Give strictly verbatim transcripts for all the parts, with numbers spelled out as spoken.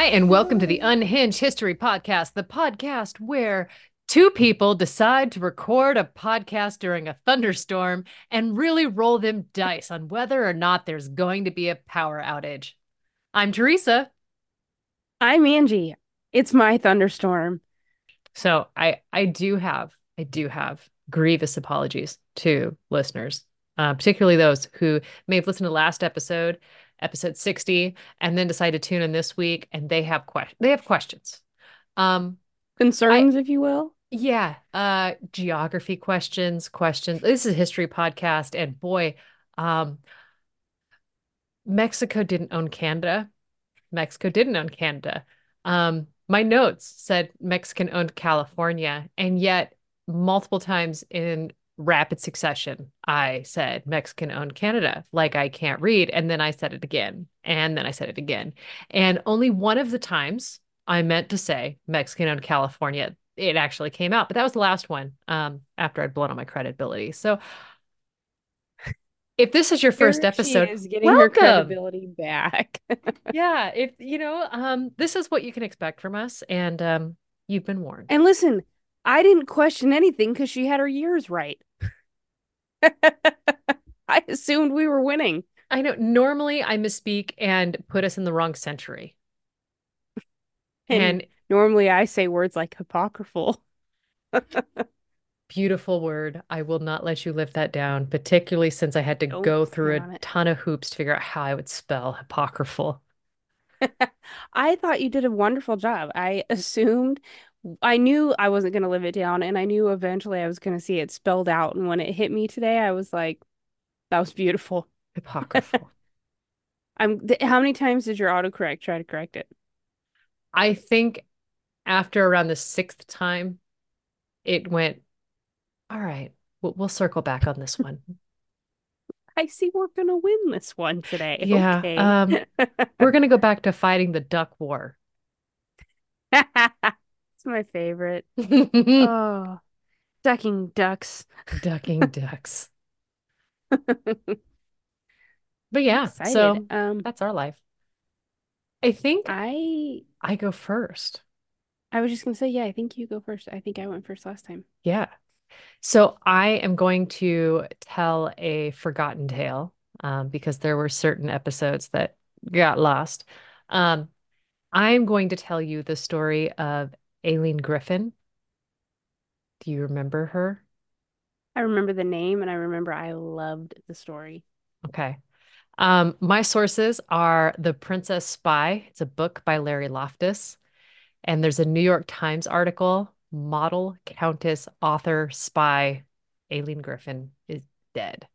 Hi, and welcome to the Unhinged History Podcast, the podcast where two people decide to record a podcast during a thunderstorm and really roll them dice on whether or not there's going to be a power outage. I'm Teresa. I'm Angie. It's my thunderstorm. So I I do have I do have grievous apologies to listeners, uh, particularly those who may have listened to last episode, episode sixty, and then decide to tune in this week and they have que they have questions. Um, I Concerns, if you will. Yeah, uh geography questions, questions. This is a history podcast and boy, um Mexico didn't own Canada. Mexico didn't own Canada. Um my notes said Mexican owned California, and yet multiple times in rapid succession I said Mexican owned Canada, like I can't read, and then I said it again, and then I said it again. And only one of the times I meant to say Mexican owned California, it actually came out, but that was the last one, um, after I'd blown on my credibility. So if this is your first Here she episode, is getting her welcome. credibility back. Yeah, if you know, um, this is what you can expect from us, and um, you've been warned. And listen, I didn't question anything because she had her years right. I assumed we were winning. I know normally I misspeak and put us in the wrong century. And And normally I say words like apocryphal. beautiful word. I will not let you live that down, particularly since I had to Don't go sit through a on it. ton of hoops to figure out how I would spell apocryphal. I thought you did a wonderful job. I assumed, I knew I wasn't going to live it down, and I knew eventually I was going to see it spelled out. And when it hit me today, I was like, that was beautiful. Apocryphal. I'm, th how many times did your autocorrect try to correct it? I think after around the sixth time, it went, all right, we'll, we'll circle back on this one. I see we're gonna win this one today. Yeah, Okay. um, we're gonna go back to fighting the duck war. It's my favorite. Oh, ducking ducks. Ducking ducks. But yeah, Excited. so Um, that's our life. I think I I go first. I was just gonna say, yeah, I think you go first. I think I went first last time. Yeah. So I am going to tell a forgotten tale, um, because there were certain episodes that got lost. Um, I'm going to tell you the story of Aileen Griffin. Do you remember her? I remember the name and I remember I loved the story. Okay. Um, my sources are The Princess Spy. It's a book by Larry Loftus. And there's a New York Times article, Model Countess Author Spy Aileen Griffin is dead.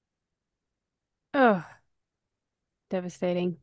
Oh, devastating.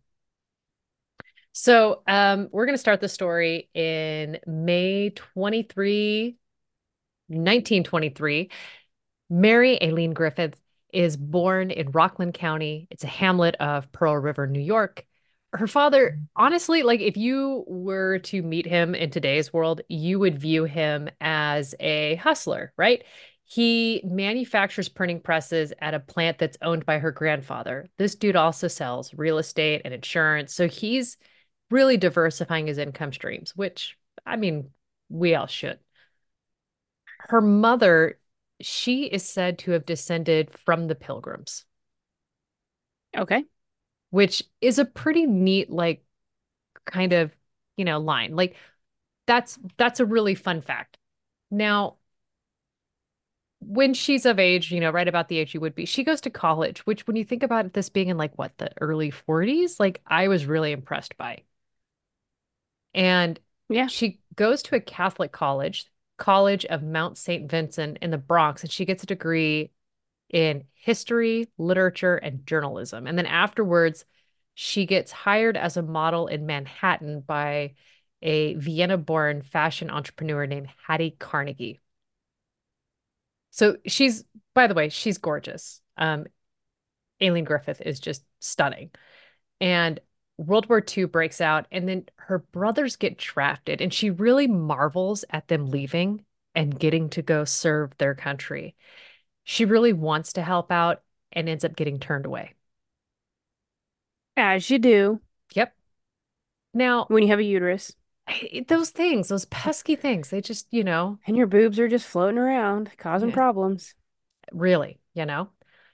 So um, we're going to start the story in May twenty-third, nineteen twenty-three. Mary Aileen Griffith is born in Rockland County. It's a hamlet of Pearl River, New York. Her father, honestly, like if you were to meet him in today's world, you would view him as a hustler, right? He manufactures printing presses at a plant that's owned by her grandfather. This dude also sells real estate and insurance. So he's really diversifying his income streams, which, I mean, we all should. Her mother, she is said to have descended from the Pilgrims, Okay. which is a pretty neat, like, kind of, you know, line. Like that's that's a really fun fact. Now, when she's of age, you know, right about the age you would be, she goes to college, which when you think about this being in like what, the early forties, like I was really impressed by. And Yeah. she goes to a Catholic college, College of Mount Saint Vincent in the Bronx, and she gets a degree in history, literature, and journalism. And then afterwards, she gets hired as a model in Manhattan by a Vienna-born fashion entrepreneur named Hattie Carnegie. So she's, by the way, she's gorgeous. Um, Aileen Griffith is just stunning. And World War two breaks out, and then her brothers get drafted, and she really marvels at them leaving and getting to go serve their country. She really wants to help out and ends up getting turned away. As you do. Yep. Now, when you have a uterus I- those things, those pesky things, they just, you know, and your boobs are just floating around, causing yeah, problems. really, you know.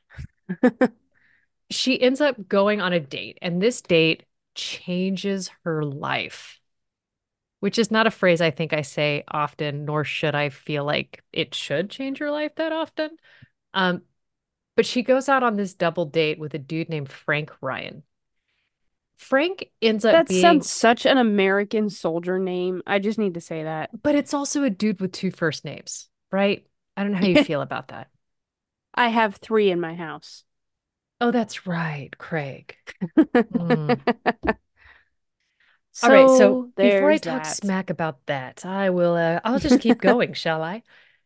She ends up going on a date, and this date changes her life, which is not a phrase I think I say often, nor should I feel like it should change her life that often. Um, but she goes out on this double date with a dude named Frank Ryan. Frank ends up That being, sounds such an American soldier name. I just need to say that. but it's also a dude with two first names, right? I don't know how you feel about that. I have three in my house. Oh, that's right, Craig. Hmm. All right, so So before I there's talk that. smack about that, I will uh, I'll just keep going, shall I?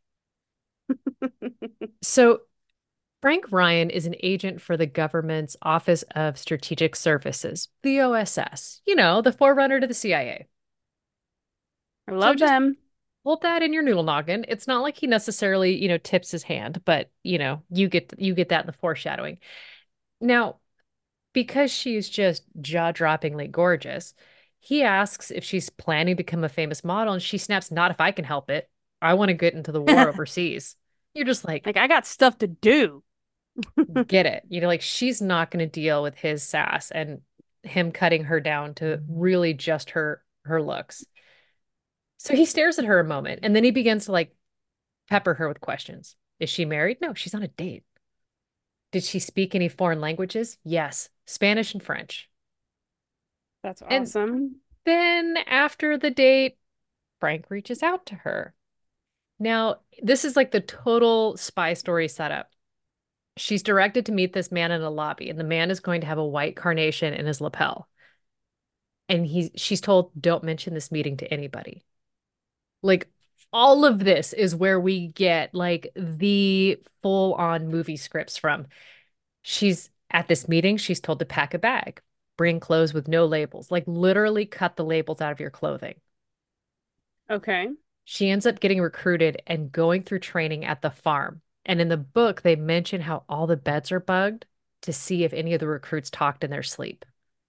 So Frank Ryan is an agent for the government's Office of Strategic Services, the O S S, you know, the forerunner to the C I A. I So love just them. hold that in your noodle noggin. It's not like he necessarily, you know, tips his hand, but you know, you get you get that in the foreshadowing. Now, because she's just jaw-droppingly gorgeous, he asks if she's planning to become a famous model, and she snaps, "Not if I can help it. I want to get into the war overseas." You're just like, Like I got stuff to do. get it. You know, like she's not going to deal with his sass and him cutting her down to really just her her looks. So he stares at her a moment and then he begins to like pepper her with questions. Is she married? No, she's on a date. Did she speak any foreign languages? Yes, Spanish and French. That's And awesome. then after the date, Frank reaches out to her. Now, this is like the total spy story setup. She's directed to meet this man in a lobby, and the man is going to have a white carnation in his lapel. And he's she's told, don't mention this meeting to anybody. Like all of this is where we get like the full-on movie scripts from. She's at this meeting, she's told to pack a bag, bring clothes with no labels, like literally cut the labels out of your clothing. Okay. She ends up getting recruited and going through training at the farm. And in the book, they mention how all the beds are bugged to see if any of the recruits talked in their sleep.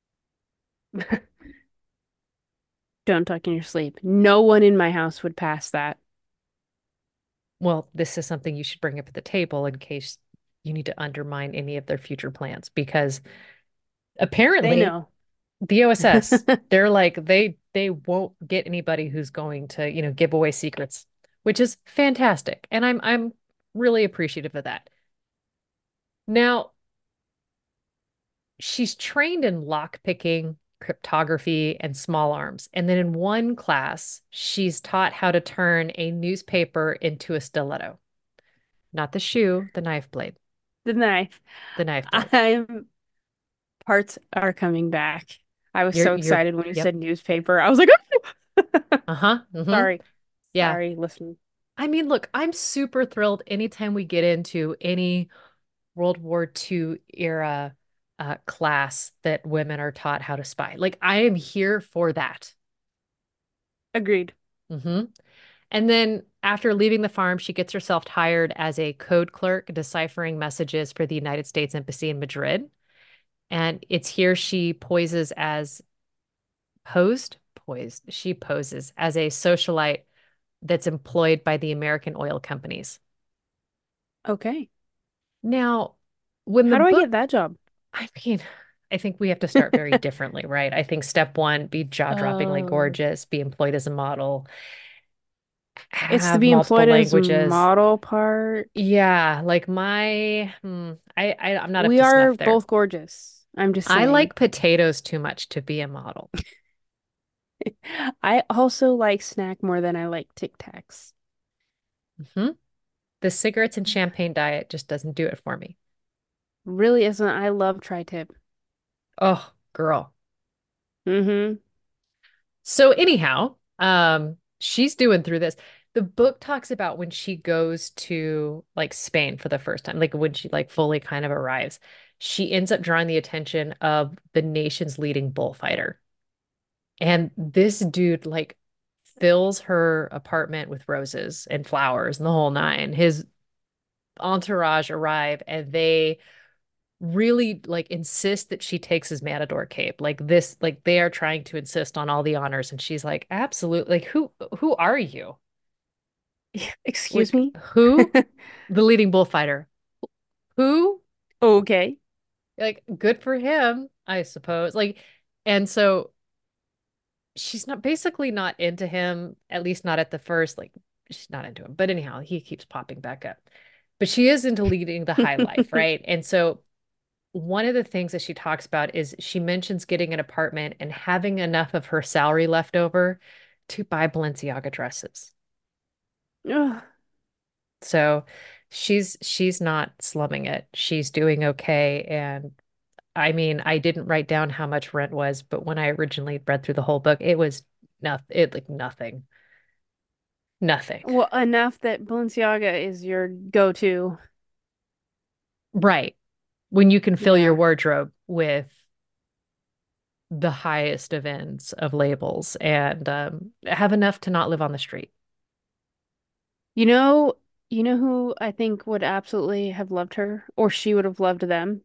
Don't talk in your sleep. No one in my house would pass that. Well, this is something you should bring up at the table in case you need to undermine any of their future plans because They apparently know. the O S S, they're like they they won't get anybody who's going to, you know, give away secrets, which is fantastic. And I'm I'm really appreciative of that. Now, she's trained in lockpicking, cryptography, and small arms. And then in one class, she's taught how to turn a newspaper into a stiletto. Not the shoe, the knife blade, The knife. the knife blade. I'm Parts are coming back. I was You're, so you're, excited when you yep. said newspaper. I was like, oh! Uh-huh. Mm-hmm. Sorry. Yeah. Sorry, listen. I mean, look, I'm super thrilled anytime we get into any World War Two era uh, class that women are taught how to spy. Like, I am here for that. Agreed. Hmm. And then after leaving the farm, she gets herself hired as a code clerk deciphering messages for the United States Embassy in Madrid. And it's here she poises as posed, poised. She poses as a socialite that's employed by the American oil companies. Okay. Now, when the How do I book, get that job? I mean, I think we have to start very differently, right? I think step one, be jaw-droppingly Oh, gorgeous, be employed as a model, it's to have be multiple employed as languages. model part. Yeah, like my, hmm, I, I, I'm not up We to are snuff there. both gorgeous. I'm just I saying. like potatoes too much to be a model. I also like snack more than I like Tic Tacs. Hmm. The cigarettes and champagne diet just doesn't do it for me. Really isn't. I love tri-tip. Oh, girl. Mm-hmm. So anyhow, um, she's doing through this. The book talks about when she goes to like Spain for the first time, like when she like fully kind of arrives, she ends up drawing the attention of the nation's leading bullfighter. And this dude like fills her apartment with roses and flowers and the whole nine. His entourage arrive and they really like insist that she takes his matador cape. Like this, like they are trying to insist on all the honors, and she's like, absolutely. Like who who are you? Excuse Like me? who? The leading bullfighter. Who? Okay. Like good for him, I suppose. Like, and so she's not basically not into him, at least not at the first, like she's not into him. But anyhow, he keeps popping back up. But she is into leading the high life, right? And so one of the things that she talks about is she mentions getting an apartment and having enough of her salary left over to buy Balenciaga dresses. Ugh. So she's she's not slumming it. She's doing okay. And I mean, I didn't write down how much rent was, but when I originally read through the whole book, it was nothing, it like nothing. Nothing. Well, enough that Balenciaga is your go-to. Right. When you can fill your Yeah. wardrobe with the highest of ends of labels and um, have enough to not live on the street. You know, you know who I think would absolutely have loved her, or she would have loved them?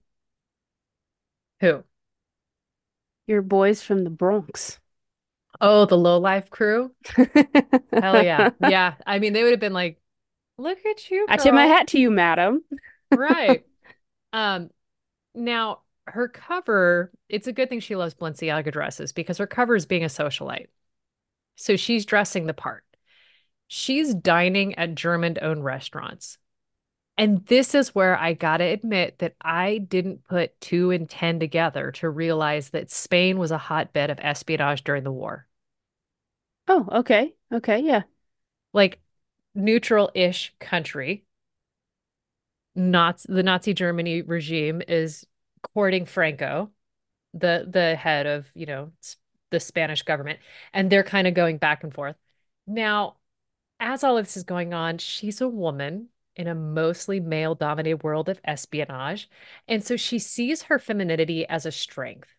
Who? Your boys from the Bronx. Oh, the low life crew? Hell yeah. Yeah. I mean, they would have been like, look at you, I tip my girl. hat to you, madam. Right. Um, now her cover, it's a good thing she loves Balenciaga dresses because her cover is being a socialite. So she's dressing the part. She's dining at German-owned restaurants. And this is where I gotta admit that I didn't put two and ten together to realize that Spain was a hotbed of espionage during the war. Oh, okay. Okay, yeah. Like neutral-ish country. Not the Nazi Germany regime is courting Franco, the the head of, you know, the Spanish government, and they're kind of going back and forth. Now, as all of this is going on, she's a woman in a mostly male-dominated world of espionage, and so she sees her femininity as a strength.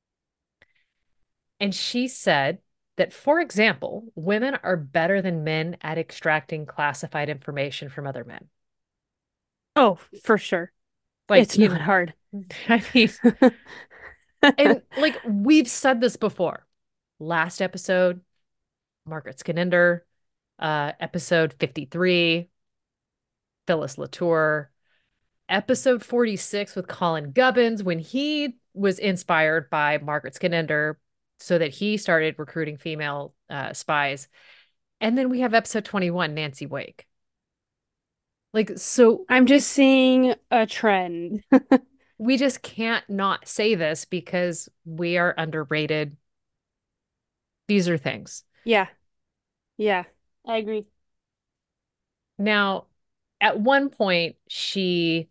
And she said that, for example, women are better than men at extracting classified information from other men. Oh, for sure. Like, It's you not know, hard. I mean, and like we've said this before. Last episode, Margaret Skinner, uh, episode fifty-three, Phyllis Latour, episode forty-six with Colin Gubbins, when he was inspired by Margaret Skinner so that he started recruiting female uh, spies. And then we have episode twenty-one, Nancy Wake. Like, so I'm just it's, seeing a trend. we just can't not say this because we are underrated. These are things. Yeah, yeah, I agree. Now, at one point, she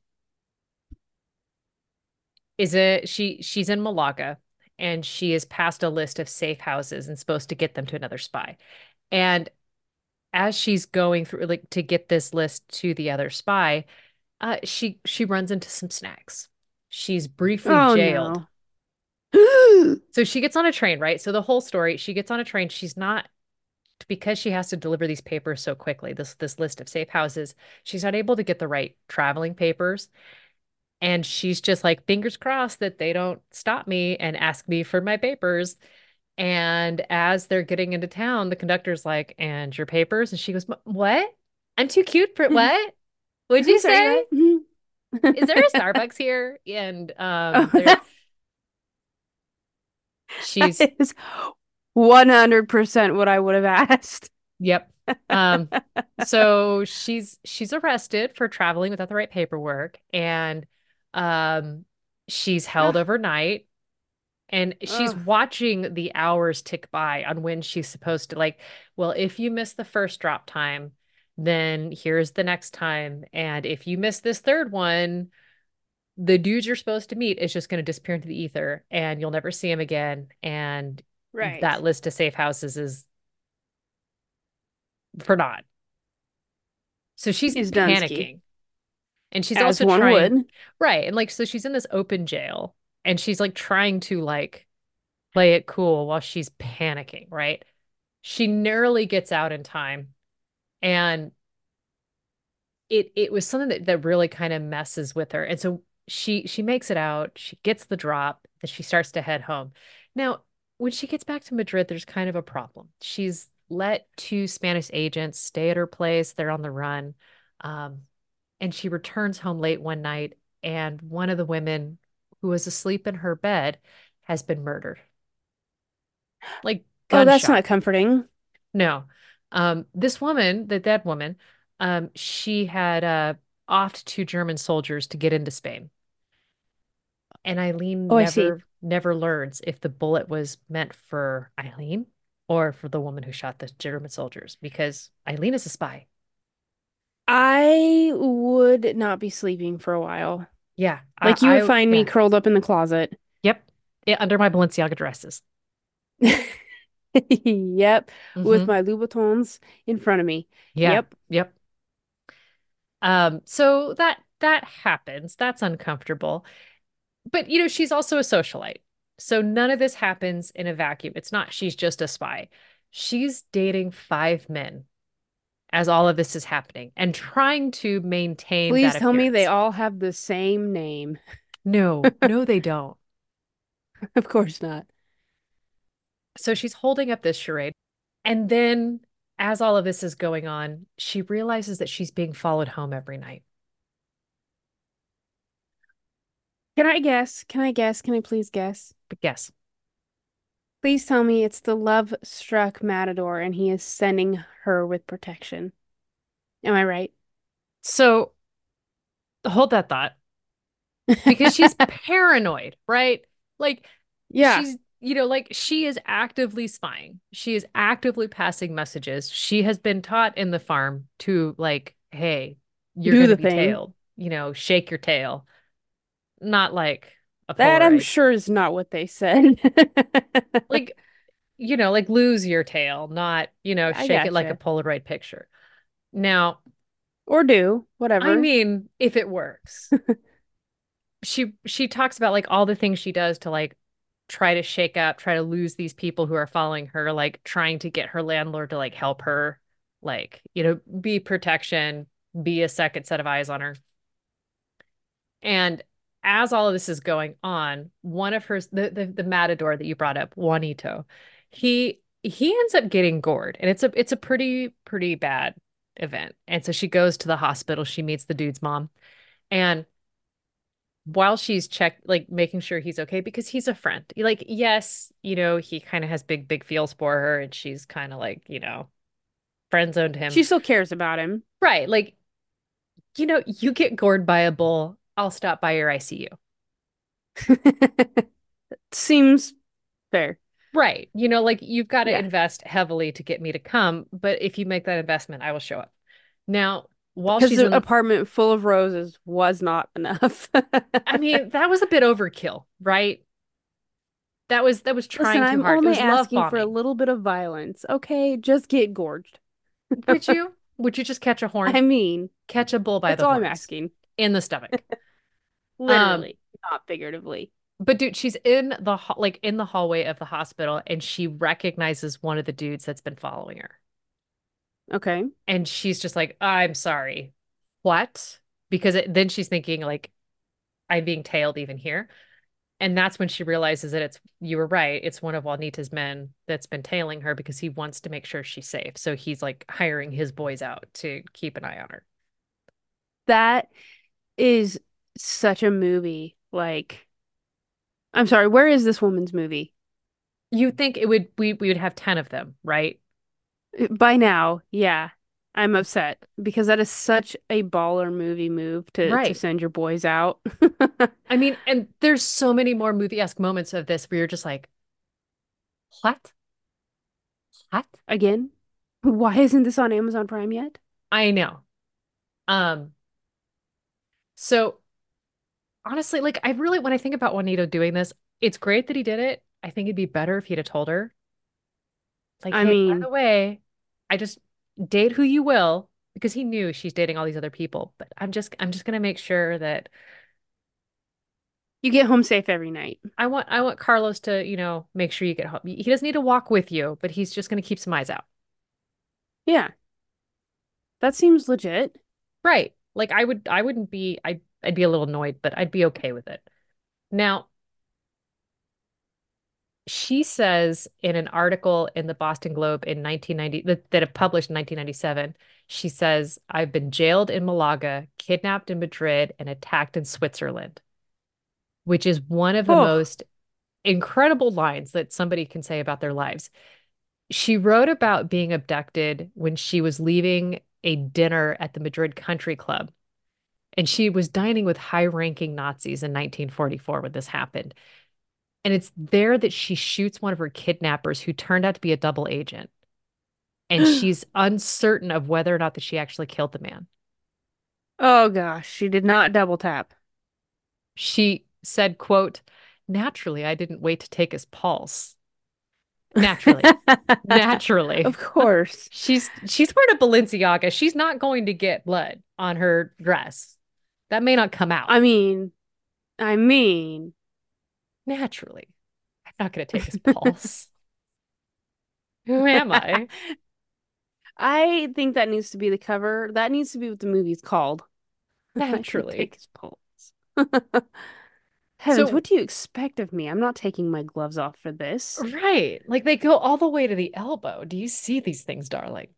is a she she's in Malaga and she is passed a list of safe houses and supposed to get them to another spy. And as she's going through like to get this list to the other spy, uh, she she runs into some snacks. She's briefly Oh jailed. no. So she gets on a train, right? So the whole story, she gets on a train. She's not because she has to deliver these papers so quickly, this this list of safe houses, she's not able to get the right traveling papers. And she's just like, fingers crossed that they don't stop me and ask me for my papers. And as they're getting into town, the conductor's like, and your papers? And she goes, what? I'm too cute for what? What'd you Sorry, say? what? Is there a Starbucks here? And um, Oh, there that she's, is one hundred percent what I would have asked. yep. Um, so she's she's arrested for traveling without the right paperwork, and um, she's held Ugh, overnight. And she's ugh, watching the hours tick by on when she's supposed to, like, well, if you miss the first drop time, then here's the next time. And if you miss this third one, the dude you're supposed to meet is just going to disappear into the ether and you'll never see him again. And right. that list of safe houses is for naught. So she's Is Dunsky, panicking. And she's as also one trying, would. right. And like, so she's in this open jail and she's like trying to like play it cool while she's panicking, right? She narrowly gets out in time. And it it was something that, that really kind of messes with her. And so she she makes it out, she gets the drop, that she starts to head home. Now, when she gets back to Madrid, there's kind of a problem. She's let two Spanish agents stay at her place. They're on the run. Um, and she returns home late one night, and one of the women who was asleep in her bed has been murdered. Like Oh, that's not gunshot. comforting. No. Um, this woman, the dead woman, um, she had uh offed two German soldiers to get into Spain. And Eileen Oh, I see. never never learns if the bullet was meant for Eileen or for the woman who shot the German soldiers because Eileen is a spy. I would not be sleeping for a while. Yeah, I, Like you would I find me yeah. curled up in the closet. Yep. Yeah, under my Balenciaga dresses. Yep, with Hmm. my Louboutins in front of me. Yeah. Yep. Yep. Um, so that that happens. That's uncomfortable. But you know, she's also a socialite. So none of this happens in a vacuum. It's not she's just a spy. She's dating five men as all of this is happening and trying to maintain that Please tell me they appearance. all have the same name. No, no, they don't. Of course not. So she's holding up this charade. And then, as all of this is going on, she realizes that she's being followed home every night. Can I guess? Can I guess? Can I please guess? But guess. Please tell me it's the love-struck matador and he is sending her with protection. Am I right? So hold that thought because she's paranoid, right? Like, Yeah. she's, you know, like she is actively spying. She is actively passing messages. She has been taught in the farm to, like, hey, you're Do going to the be thing. tailed, you know, shake your tail, not like a That I'm Polaroid. sure is not what they said. Like, you know, like lose your tail, not, you know, I shake it like a gotcha. Polaroid picture. Now, Or do, I whatever. mean, if it works. She she talks about like all the things she does to like try to shake up, try to lose these people who are following her, like trying to get her landlord to like help her, like, you know, be protection, be a second set of eyes on her. And as all of this is going on, one of her the the, the matador that you brought up, Juanito, he he ends up getting gored, and it's a it's a pretty pretty bad event. And so she goes to the hospital, she meets the dude's mom, and while she's check like making sure he's okay because he's a friend. Like, yes, you know, he kind of has big, big feels for her, and she's kind of like, you know, friend zoned him. She still cares about him. Right. Like, you know, you get gored by a bull, I'll stop by your I C U. Seems fair. Right. You know, like you've got to Yeah. invest heavily to get me to come, but if you make that investment, I will show up. Now, while Because she's the in, apartment full of roses was not enough. I mean, that was a bit overkill, right? That was that was Listen, trying too I'm hard. It only was love asking for a bombing. little bit of violence. Okay, just get gorged. Would you? Would you just catch a horn? I mean, Catch a bull by that's the all I'm horns asking. in the stomach. Um, Literally, not figuratively. but dude, she's in the ho- like in the hallway of the hospital and she recognizes one of the dudes that's been following her. Okay. And she's just like, "I'm sorry. What?" Because it, then she's thinking like I'm being tailed even here. And that's when she realizes that it's you were right. It's one of Juanita's men that's been tailing her because he wants to make sure she's safe. So he's like hiring his boys out to keep an eye on her. That is such a movie. Like, I'm sorry, where is this woman's movie? You think it would we we would have ten of them, right? By now, yeah, I'm upset because that is such a baller movie move to to Right. send your boys out. I mean, and there's so many more movie-esque moments of this where you're just like, what? What? Again, why isn't this on Amazon Prime yet? I know. Um, so honestly, like I really when I think about Juanito doing this, it's great that he did it. I think it'd be better if he'd have told her, like, I hey, by mean, the way, I just date who you will, because he knew she's dating all these other people. But I'm just I'm just gonna make sure that you get home safe every night. I want I want Carlos to, you know, make sure you get home. He doesn't need to walk with you, but he's just gonna keep some eyes out. Yeah, that seems legit. Right. Like I would I wouldn't be I I'd be a little annoyed, but I'd be okay with it. Now, she says in an article in the Boston Globe in nineteen ninety that, that it published in nineteen ninety-seven, she says, I've been jailed in Malaga, kidnapped in Madrid, and attacked in Switzerland, which is one of the Oh, most incredible lines that somebody can say about their lives. She wrote about being abducted when she was leaving a dinner at the Madrid Country Club. And she was dining with high-ranking Nazis in nineteen forty-four when this happened. And it's there that she shoots one of her kidnappers who turned out to be a double agent. And she's uncertain of whether or not that she actually killed the man. oh gosh, she did not double tap. She said, quote, naturally, I didn't wait to take his pulse. Naturally, naturally. Of course. She's she's wearing a Balenciaga. She's not going to get blood on her dress. That may not come out. I mean, I mean, Naturally. I'm not going to take his pulse. Who am I? I think that needs to be the cover. That needs to be what the movie's called. I didn't Naturally. take his pulse. Heavens, So, what do you expect of me? I'm not taking my gloves off for this. right. Like they go all the way to the elbow. Do you see these things, darling?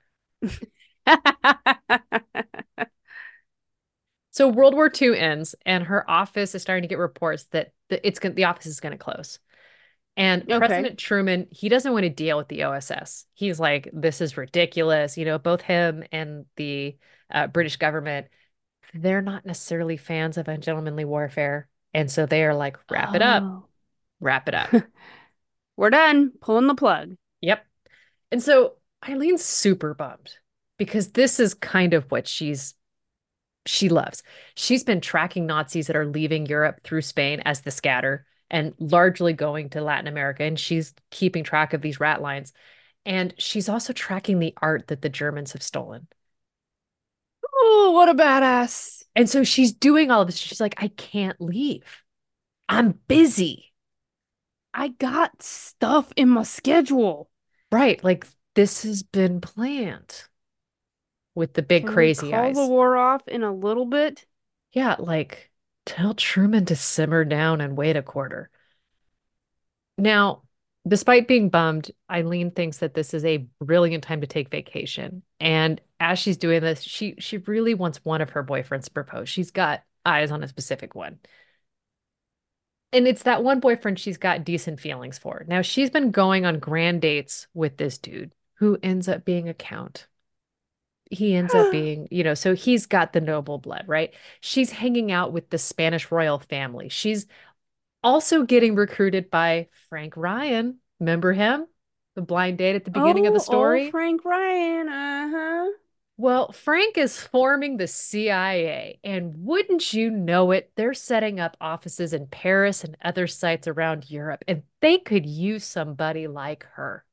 So World War Two ends, and her office is starting to get reports that the, it's going the office is going to close. And Okay. President Truman, he doesn't want to deal with the O S S. He's like, this is ridiculous. You know, both him and the uh, British government, they're not necessarily fans of ungentlemanly warfare. And so they are like, wrap it up, Oh. wrap it up. We're done. Pulling the plug. Yep. And so Eileen's super bummed because this is kind of what she's she loves. She's been tracking Nazis that are leaving Europe through Spain as the scatter and largely going to Latin America. And she's keeping track of these rat lines. And she's also tracking the art that the Germans have stolen. Oh, what a badass. And so she's doing all of this. She's like, I can't leave. I'm busy. I got stuff in my schedule. Right. Like this has been planned with the big Can we crazy call the eyes. war off in a little bit? Yeah. Like tell Truman to simmer down and wait a quarter. Now, despite being bummed, Eileen thinks that this is a brilliant time to take vacation. And as she's doing this, she she really wants one of her boyfriends to propose. She's got eyes on a specific one. And it's that one boyfriend she's got decent feelings for. Now, she's been going on grand dates with this dude who ends up being a count. He ends up being, you know, so he's got the noble blood, right? She's hanging out with the Spanish royal family. She's also getting recruited by Frank Ryan. Remember him? The blind date at the beginning of the Oh, old story? Frank Ryan. Uh-huh. Well, Frank is forming the C I A, and wouldn't you know it, they're setting up offices in Paris and other sites around Europe, and they could use somebody like her.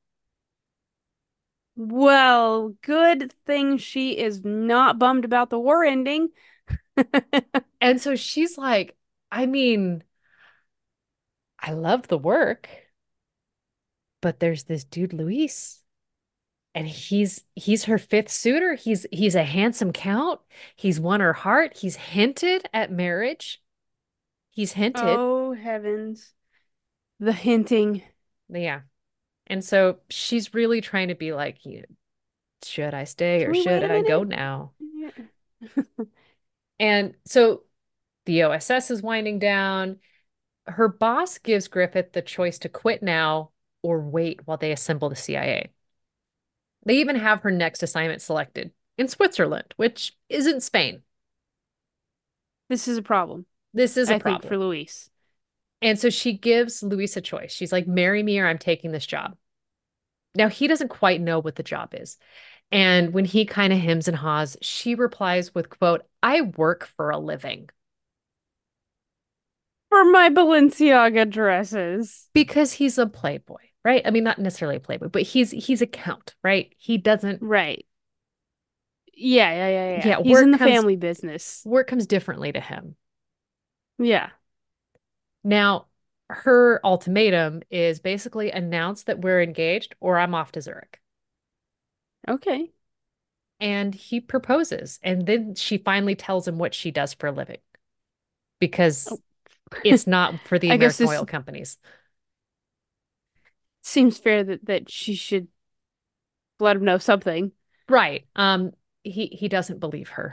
Well, good thing she is not bummed about the war ending. And so she's like, I mean, I love the work, but there's this dude, Luis. And he's he's her fifth suitor. He's he's a handsome count. He's won her heart. He's hinted at marriage. He's hinted. Oh, heavens. The hinting. Yeah. And so she's really trying to be like, "You- should I stay Can or we should wait a I go minute? now?" Yeah. And so the O S S is winding down. Her boss gives Griffith the choice to quit now or wait while they assemble the C I A. They even have her next assignment selected in Switzerland, which isn't Spain. This is a problem, This is a I think, problem. for Luis. And so she gives Luis a choice. She's like, marry me or I'm taking this job. Now, he doesn't quite know what the job is. And when he kind of hems and haws, she replies with, quote, I work for a living. For my Balenciaga dresses. Because he's a playboy, right? I mean, not necessarily a playboy, but he's he's a count, right? He doesn't, Right. Yeah, yeah, yeah, yeah. yeah, He's in work the comes family business. work comes differently to him. Yeah. Now, her ultimatum is basically announce that we're engaged or I'm off to Zurich. Okay. And he proposes. And then she finally tells him what she does for a living. because Oh, it's not for the I guess American this oil companies. seems fair that that she should let him know something. Right. Um, he he doesn't believe her.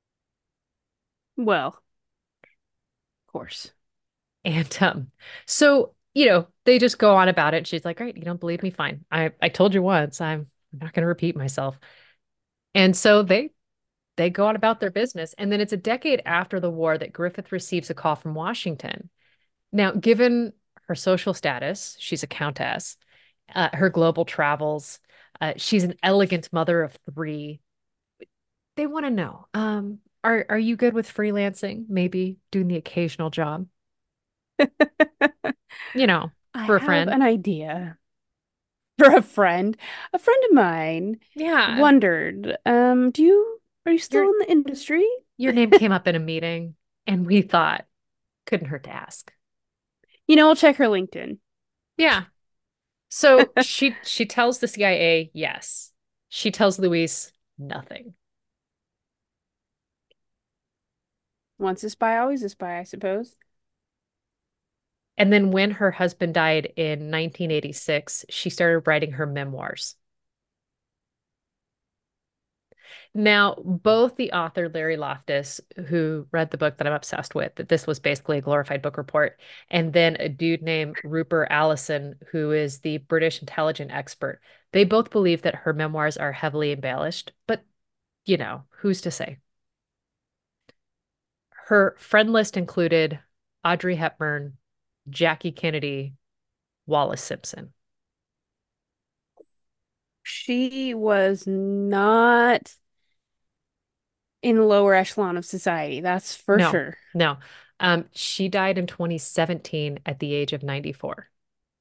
Well, of course. And um, so, you know, they just go on about it. She's like, "Great, you don't believe me? Fine. I I told you once. I'm not going to repeat myself." And so they they go on about their business. And then it's a decade after the war that Griffith receives a call from Washington. Now, given her social status, she's a countess, uh, her global travels, uh, she's an elegant mother of three. They want to know, um, are are you good with freelancing? Maybe doing the occasional job, you know, I for a have friend. an idea for a friend. A friend of mine Yeah, wondered, um, do you are you still your in the industry? your name came up in a meeting, and we thought couldn't hurt to ask. You know, I'll check her LinkedIn. Yeah. So she she tells the C I A yes. She tells Luis nothing. Once a spy, always a spy, I suppose. And then when her husband died in nineteen eighty-six, she started writing her memoirs. Now, both the author Larry Loftus, who read the book that I'm obsessed with, that this was basically a glorified book report, and then a dude named Rupert Allison, who is the British intelligence expert, they both believe that her memoirs are heavily embellished, but you know, who's to say? Her friend list included Audrey Hepburn, Jackie Kennedy, Wallace Simpson. She was not in the lower echelon of society, that's for No, sure. no. Um, she died in twenty seventeen at the age of ninety-four.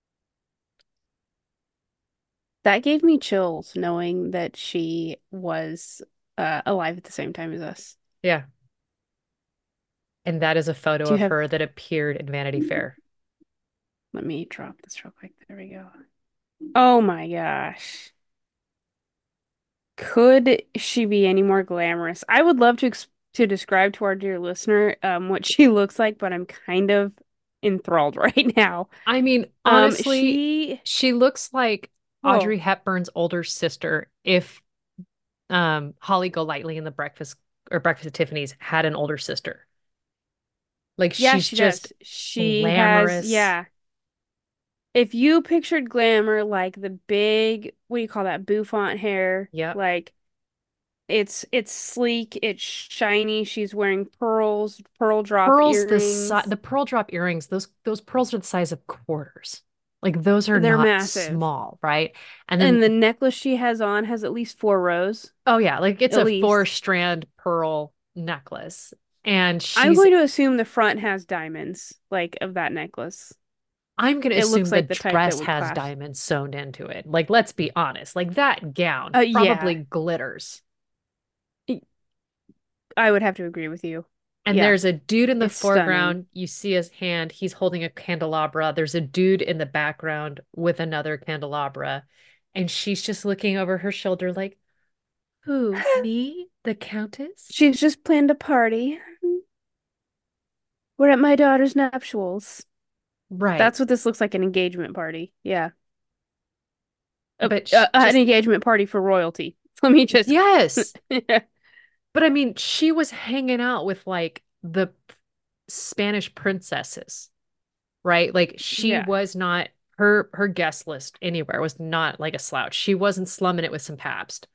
That gave me chills knowing that she was uh, alive at the same time as us. Yeah. And that is a photo Do you of have, her that appeared in Vanity Fair. let me drop this real quick. There we go. Oh my gosh. Could she be any more glamorous? I would love to ex to describe to our dear listener um what she looks like, but I'm kind of enthralled right now. I mean, Um, honestly, she, she looks like oh, Audrey Hepburn's older sister if um, Holly Golightly in the Breakfast or Breakfast at Tiffany's had an older sister. Like yeah, she's she just does. She has, glamorous. yeah. If you pictured glamour like the big, what do you call that, bouffant hair, Yep. like it's it's sleek, it's shiny. She's wearing pearls, pearl drop Pearls the si earrings. the pearl drop earrings, those those pearls are the size of quarters. Like those are They're not massive. small, right? And And then the necklace she has on has at least four rows, oh yeah, like it's at a four least. strand pearl necklace. And I'm she's going to assume the front has diamonds, like of that necklace. I'm gonna It assume looks the like the type that dress would has clasp. diamonds sewn into it. Like let's be honest, like that gown Uh, probably yeah, glitters. I would have to agree with you. And Yeah, there's a dude in the it's stunning. foreground. You see his hand. He's holding a candelabra. There's a dude in the background with another candelabra. And she's just looking over her shoulder, like, who, me, the Countess? She's just planned a party. We're at my daughter's nuptials. Right. That's what this looks like, an engagement party. Yeah. Uh, But uh, sh an just, engagement party for royalty. Let me just. yes. Yeah. But I mean, she was hanging out with like the Spanish princesses, right? Like she Yeah. was not, her her guest list anywhere was not like a slouch. She wasn't slumming it with some Pabst.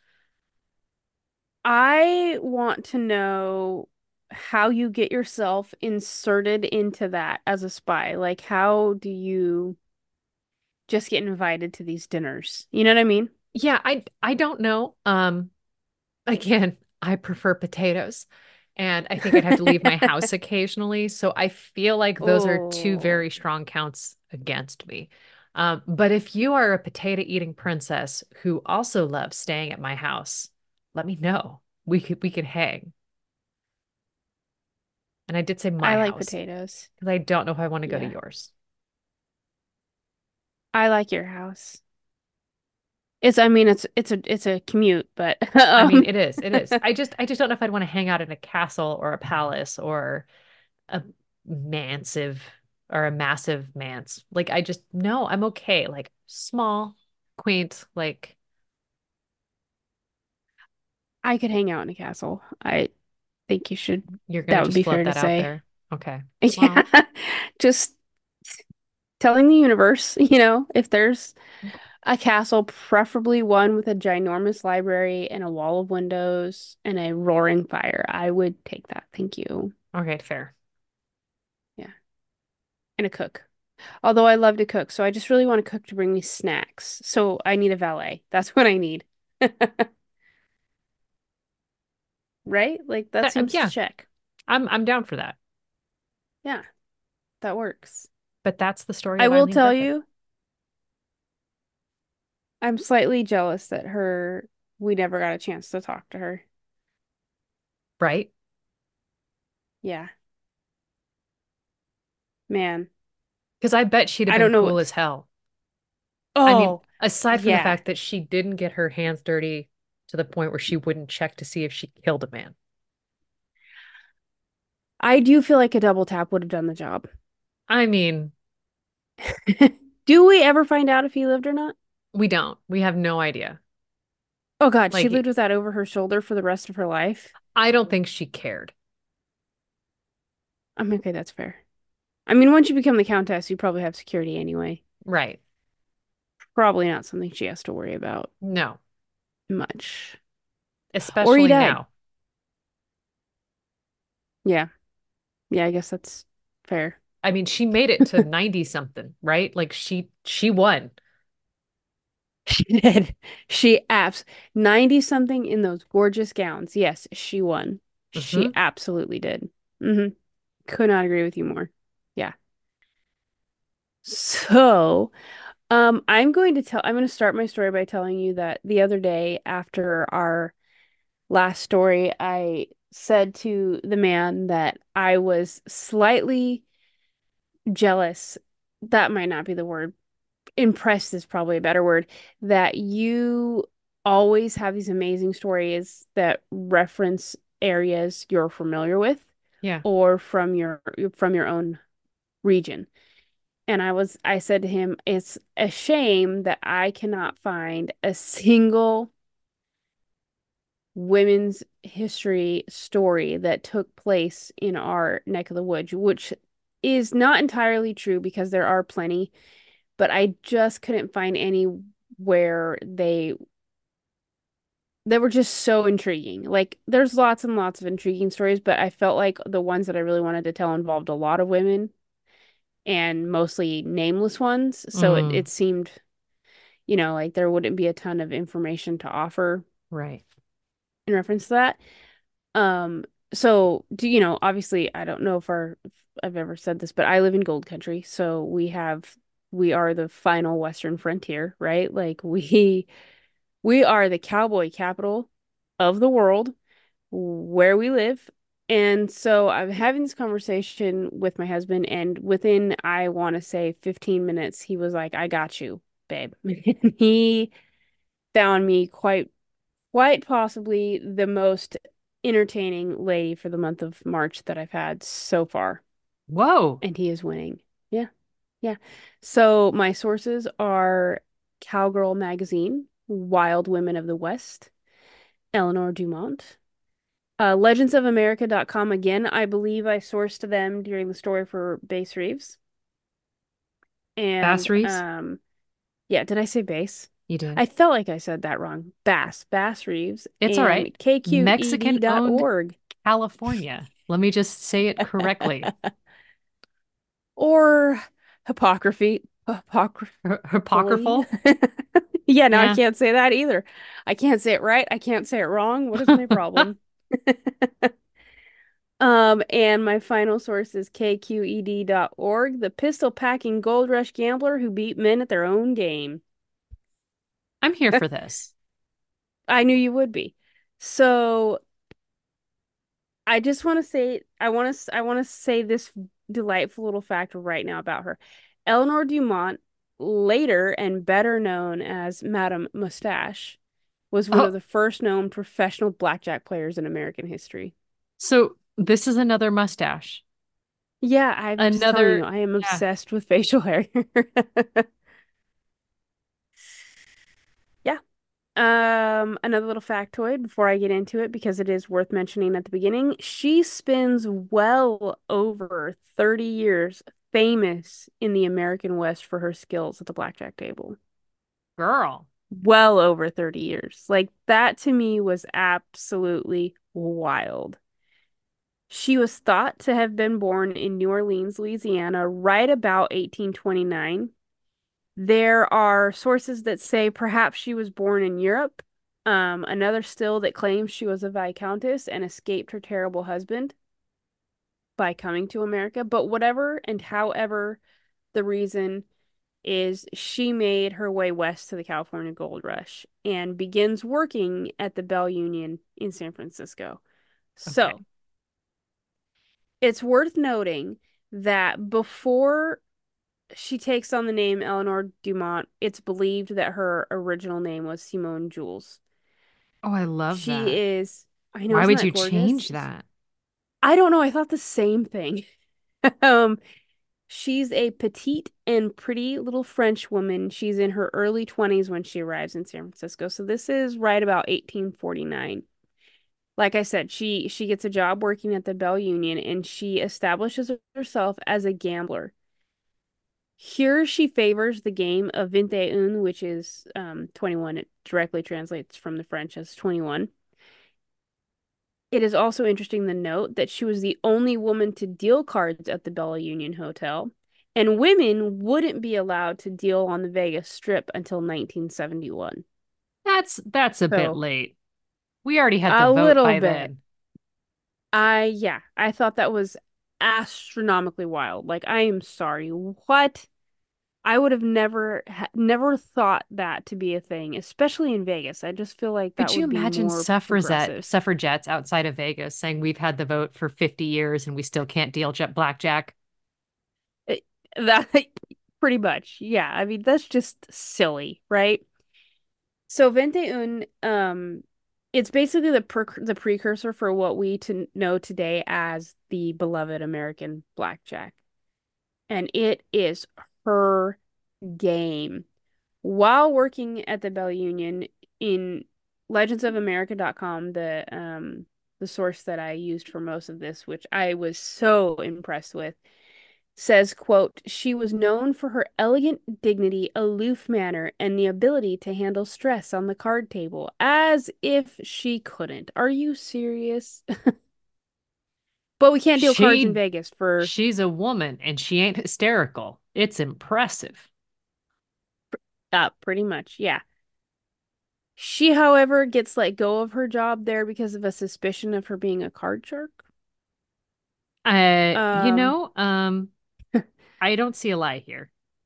I want to know how you get yourself inserted into that as a spy. Like, how do you just get invited to these dinners? You know what I mean? Yeah, I I don't know. Um, again, I prefer potatoes, and I think I'd have to leave my house occasionally. So I feel like those are two Oh, very strong counts against me. Um, but if you are a potato eating princess who also loves staying at my house, let me know. We could we could hang. And I did say my I like house potatoes. because I don't know if I want to go to Yeah. yours. I like your house. It's, I mean, it's it's a it's a commute, but I mean, um it is, it is. I just I just don't know if I'd want to hang out in a castle or a palace or a massive or a massive manse. Like I just no, I'm okay. Like small, quaint, like I could hang out in a castle. I think you should. you're gonna That would just be float fair to that out say. there. Okay. Yeah. Well, Just telling the universe, you know, if there's a castle, preferably one with a ginormous library and a wall of windows and a roaring fire, I would take that. Thank you. okay, fair. Yeah. And a cook. Although I love to cook, so I just really want to cook to bring me snacks. So I need a valet. That's what I need. Right? Like that That, seems to yeah, check. I'm I'm down for that. Yeah, that works. But that's the story I of will Eileen tell Griffith, you, I'm slightly jealous that her we never got a chance to talk to her. right? Yeah, man. Because I bet she'd have I been don't know cool what. as hell. I mean, Oh, aside from the yeah. fact that she didn't get her hands dirty to the point where she wouldn't check to see if she killed a man. I do feel like a double tap would have done the job. I mean, Do we ever find out if he lived or not? we don't. We have no idea. Oh God, she lived Like, with that over her shoulder for the rest of her life. I don't think she cared. I'm okay, that's fair. I mean, once you become the Countess, you probably have security anyway. Right. Probably not something she has to worry about No, much. Or he especially died. now. Yeah. Yeah, I guess that's fair. I mean, she made it to ninety something, right? Like she she won. She did. She abs ninety something in those gorgeous gowns. Yes, she won. She Hmm. absolutely did. Hmm. Could not agree with you more. Yeah. So, um, I'm going to tell, I'm going to start my story by telling you that the other day after our last story, I said to the man that I was slightly jealous. That might not be the word. Impressed is probably a better word. That you always have these amazing stories that reference areas you're familiar with Yeah. or from your from your own region. And I was I said to him, it's a shame that I cannot find a single women's history story that took place in our neck of the woods, which is not entirely true because there are plenty, but I just couldn't find any where they they were just so intriguing. Like there's lots and lots of intriguing stories, but I felt like the ones that I really wanted to tell involved a lot of women and mostly nameless ones. So it, Mm, it seemed, you know, like there wouldn't be a ton of information to offer right. in reference to that. Um, so do you know, obviously I don't know if our if I've ever said this, but I live in Gold Country, so we have we are the final Western frontier, right? Like we we are the cowboy capital of the world where we live. And so I'm having this conversation with my husband, and within, I want to say fifteen minutes, he was like, I got you, babe. And he found me quite, quite possibly the most entertaining lady for the month of March that I've had so far. Whoa. And he is winning. Yeah. Yeah. So my sources are Cowgirl Magazine, Wild Women of the West, Eleanor Dumont. Uh, legends of america dot com again. I believe I sourced them during the story for Bass Reeves. Bass And Reeves? um yeah, did I say Bass? You did. I felt like I said that wrong. Bass, Bass Reeves It's all and right. K Q E D Mexican dot owned org. California. Let me just say it correctly. Or Hypocrisy. Hypocrisy. Hy- Hypocryphal? Yeah, no, I Yeah. can't say that either. I can't say it right. I can't say it wrong. What is my problem? Um, and my final source is K Q E D dot org, the pistol packing gold rush gambler who beat men at their own game. I'm here for this. I knew you would be. So I just want to say, I want to, I want to say this delightful little fact right now about her. Eleanor Dumont, later and better known as Madame Mustache, was one of Oh, the first known professional blackjack players in American history. so this is another mustache. Yeah, I'm just telling you, Another, I am yeah, obsessed with facial hair. Yeah. Um, another little factoid before I get into it, because it is worth mentioning at the beginning. She spends well over thirty years famous in the American West for her skills at the blackjack table. girl. Well over thirty years. Like that to me was absolutely wild. She was thought to have been born in New Orleans, Louisiana, right about eighteen twenty-nine. There are sources that say perhaps she was born in Europe. Um, another still that claims she was a viscountess and escaped her terrible husband by coming to America. But whatever and however the reason is, she made her way west to the California Gold Rush and begins working at the Bell Union in San Francisco. Okay. So it's worth noting that before she takes on the name Eleanor Dumont, it's believed that her original name was Simone Jules. Oh, I love She that. is, I know, Why isn't would that you gorgeous? change that? I don't know, I thought the same thing. Um, she's a petite and pretty little French woman. She's in her early twenties when she arrives in San Francisco. So this is right about eighteen forty-nine. Like I said, she she gets a job working at the Bell Union and she establishes herself as a gambler. Here she favors the game of vingt et un, which is um, twenty-one. It directly translates from the French as twenty-one. It is also interesting to note that she was the only woman to deal cards at the Bella Union Hotel, and women wouldn't be allowed to deal on the Vegas Strip until nineteen seventy-one. That's that's a bit So, late. We already had the a vote little by bit. then. I, yeah, I thought that was astronomically wild. Like, I am sorry. What? I would have never ha never thought that to be a thing, especially in Vegas. I just feel like Could that you would be imagine more suffragette progressive. suffragettes outside of Vegas saying we've had the vote for fifty years and we still can't deal jet blackjack? It- that pretty much. Yeah, I mean that's just silly, right? So vingt et un, um it's basically the per the precursor for what we to know today as the beloved American blackjack. And it is her game. While working at the Bell Union in legends of america dot com, the um the source that I used for most of this, which I was so impressed with, says, quote, she was known for her elegant dignity, aloof manner, and the ability to handle stress on the card table, as if she couldn't. Are you serious? But we can't deal cards in She Vegas for she's a woman and she ain't hysterical. It's impressive. uh pretty much, yeah. She, however, gets let go of her job there because of a suspicion of her being a card shark. Uh, you Um, know, um, I don't see a lie here.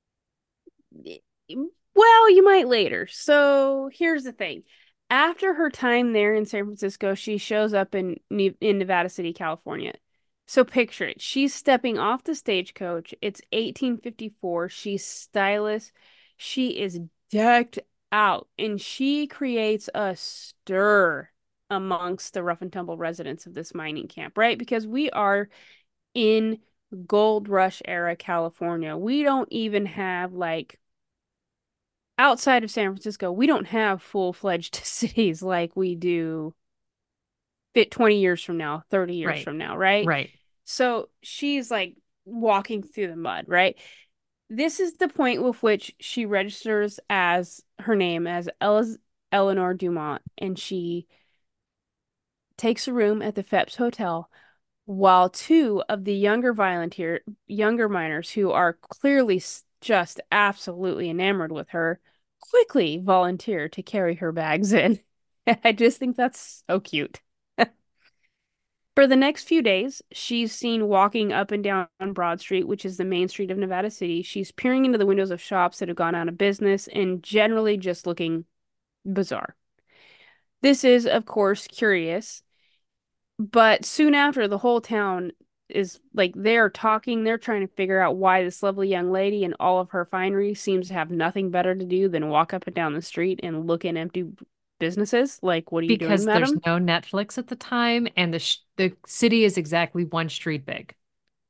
well, you might later. So here's the thing. After her time there in San Francisco, she shows up in Ne- in Nevada City, California. So picture it. She's stepping off the stagecoach. It's eighteen fifty-four. She's stylish. She is decked out, and she creates a stir amongst the rough and tumble residents of this mining camp, right? Because we are in gold rush era California. We don't even have like outside of San Francisco, we don't have full-fledged cities like we do fit twenty years from now, thirty years Right. from now, right? Right. So she's like walking through the mud, right? This is the point with which she registers as her name as El Eleanor Dumont, and she takes a room at the Phepps Hotel while two of the younger volunteer younger miners who are clearly just absolutely enamored with her quickly volunteer to carry her bags in. I just think that's so cute. For the next few days, she's seen walking up and down Broad Street, which is the main street of Nevada City. She's peering into the windows of shops that have gone out of business and generally just looking bizarre. This is, of course, curious. But soon after, the whole town is like they're talking, they're trying to figure out why this lovely young lady and all of her finery seems to have nothing better to do than walk up and down the street and look in empty businesses. Like, what are you doing, Because there's madam? no Netflix at the time and the sh the city is exactly one street big.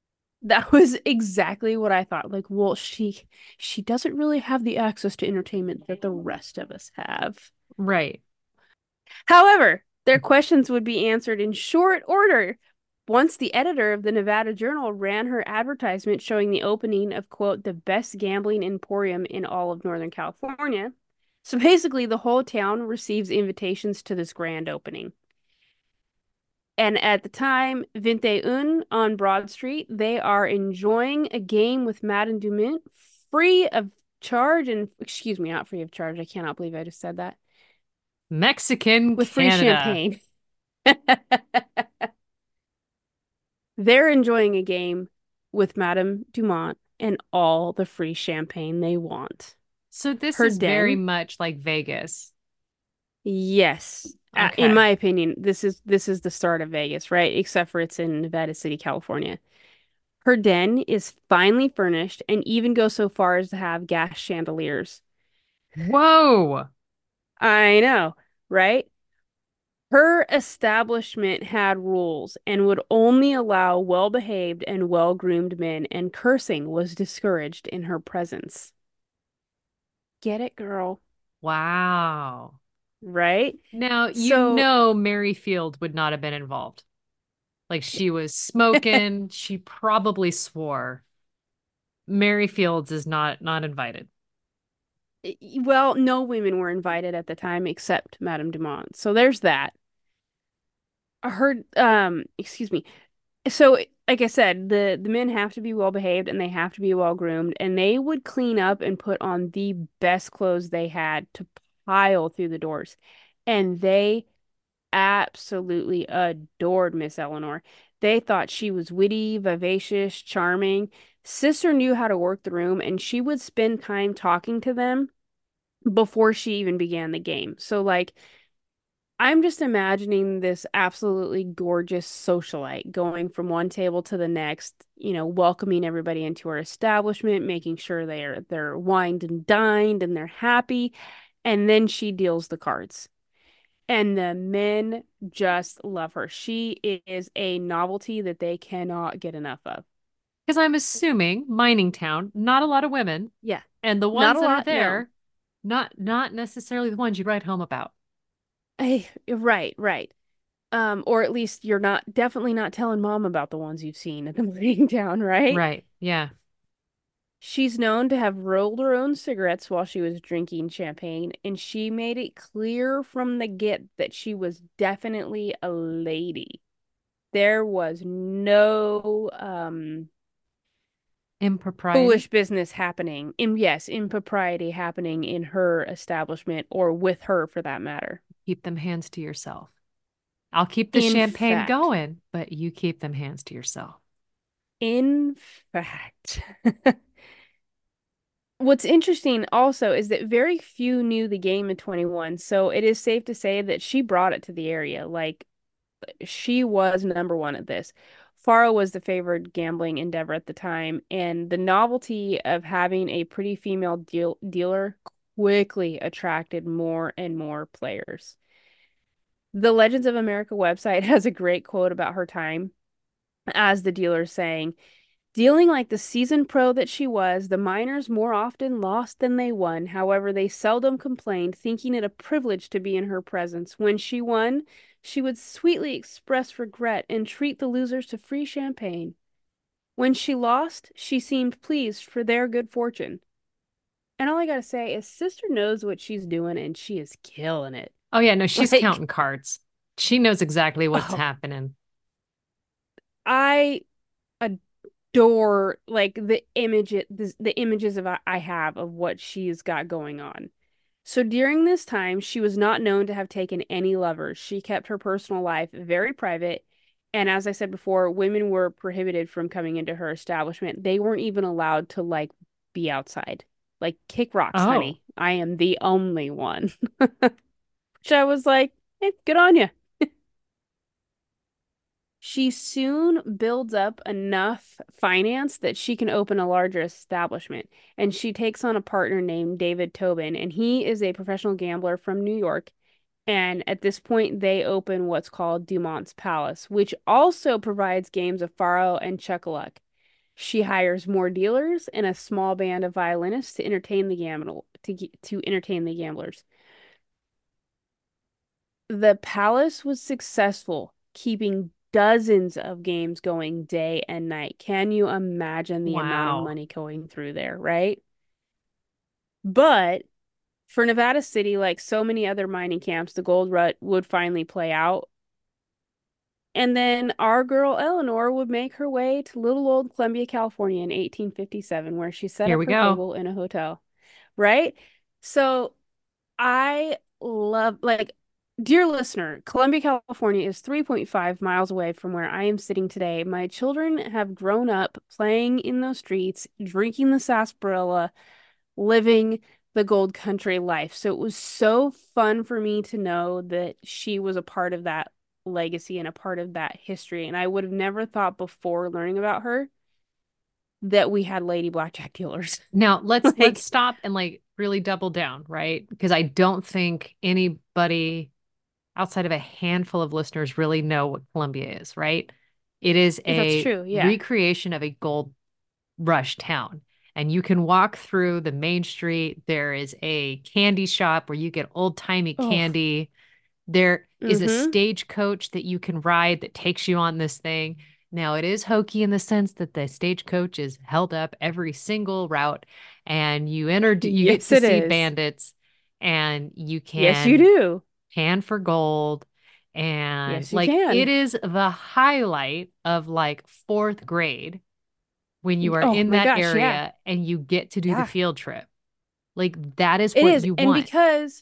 That was exactly what I thought. Like, well, she she doesn't really have the access to entertainment that the rest of us have. Right. However, their questions would be answered in short order. Once the editor of the Nevada Journal ran her advertisement showing the opening of, quote, the best gambling emporium in all of Northern California. So basically, the whole town receives invitations to this grand opening. And at the time, Vingt et Un on Broad Street, they are enjoying a game with Madame Dumont free of charge and, excuse me, not free of charge. I cannot believe I just said that. Mexican With free Canada. champagne. They're enjoying a game with Madame Dumont and all the free champagne they want. So this Her is very den, much like Vegas. yes. Uh, in Okay. my opinion, this is this is the start of Vegas, right? Except for it's in Nevada City, California. Her den is finely furnished and even goes so far as to have gas chandeliers. Whoa. I know, right? Her establishment had rules and would only allow well-behaved and well-groomed men, and cursing was discouraged in her presence. Get it, girl? Wow. Right? Now, you So, know Mary Field would not have been involved. Like she was smoking, she probably swore. Mary Fields is not not invited. well, no women were invited at the time except Madame Dumont. So there's that. Her, um, excuse me. So, like I said, the the men have to be well behaved and they have to be well groomed, and they would clean up and put on the best clothes they had to pile through the doors. And they absolutely adored Miss Eleanor. They thought she was witty, vivacious, charming. Sister knew how to work the room, and she would spend time talking to them before she even began the game. So, like, I'm just imagining this absolutely gorgeous socialite going from one table to the next, you know, welcoming everybody into her establishment, making sure they're they're wined and dined and they're happy, and then she deals the cards. And the men just love her. She is a novelty that they cannot get enough of. Because I'm assuming mining town, not a lot of women, Yeah. and the Not ones a that are lot, no. there, not not necessarily the ones you write home about. Eh, right, right. Um, or at least you're not definitely not telling mom about the ones you've seen at the mining town, right? Right. Yeah. She's known to have rolled her own cigarettes while she was drinking champagne, and she made it clear from the get that she was definitely a lady. There was no um Impropriety. foolish business happening. In yes, impropriety happening in her establishment or with her for that matter. Keep them hands to yourself. I'll keep the In champagne fact, going, but you keep them hands to yourself. in fact. What's interesting also is that very few knew the game of twenty-one, so it is safe to say that she brought it to the area. Like, she was number one at this. Faro was the favored gambling endeavor at the time, and the novelty of having a pretty female deal dealer quickly attracted more and more players. The Legends of America website has a great quote about her time as the dealer saying, dealing like the seasoned pro that she was, the miners more often lost than they won. However, they seldom complained, thinking it a privilege to be in her presence. When she won, she would sweetly express regret and treat the losers to free champagne. When she lost, she seemed pleased for their good fortune. And all I gotta say is, Sister knows what she's doing and she is killing it. Oh yeah, no, she's Like, counting cards. She knows exactly what's oh, happening. I adore like the image the, the images of I have of what she's got going on. So during this time, she was not known to have taken any lovers. She kept her personal life very private. And as I said before, women were prohibited from coming into her establishment. They weren't even allowed to like be outside. Like, kick rocks, Oh, honey. I am the only one. Which I was like, hey, good on you. She soon builds up enough finance that she can open a larger establishment. And she takes on a partner named David Tobin, and he is a professional gambler from New York. And at this point, they open what's called Dumont's Palace, which also provides games of Faro and Chuck-a-Luck. She hires more dealers and a small band of violinists to entertain the gamble to to entertain the gamblers. The palace was successful, keeping dozens of games going day and night. Can you imagine the amount of Wow. money going through there, right? But for Nevada City, like so many other mining camps, the gold rush would finally play out. And then our girl Eleanor would make her way to little old Columbia, California in eighteen fifty-seven, where she set Here up we her go. table in a hotel, right? So I love, like, dear listener, Columbia, California is three point five miles away from where I am sitting today. My children have grown up playing in those streets, drinking the sarsaparilla, living the gold country life. So it was so fun for me to know that she was a part of that legacy and a part of that history. And I would have never thought before learning about her that we had lady blackjack dealers. Now let's let's Like, stop and like really double down, right? Because I don't think anybody outside of a handful of listeners really know what Columbia is, right? It is that's a true. Yeah. recreation of a gold rush town. And you can walk through the main street. There is a candy shop where you get old-timey Oh, candy. There is a mm-hmm. stagecoach that you can ride that takes you on this thing. Now, it is hokey in the sense that the stagecoach is held up every single route, and you enter, you get Yes, to it see is. bandits, and you Yes, you can do. pan for gold. And Yes, you like it can. is the highlight of like fourth grade when you are Oh in my that gosh, yeah. area and you get to do the Yeah. field trip. Like that is It what is. you And want. because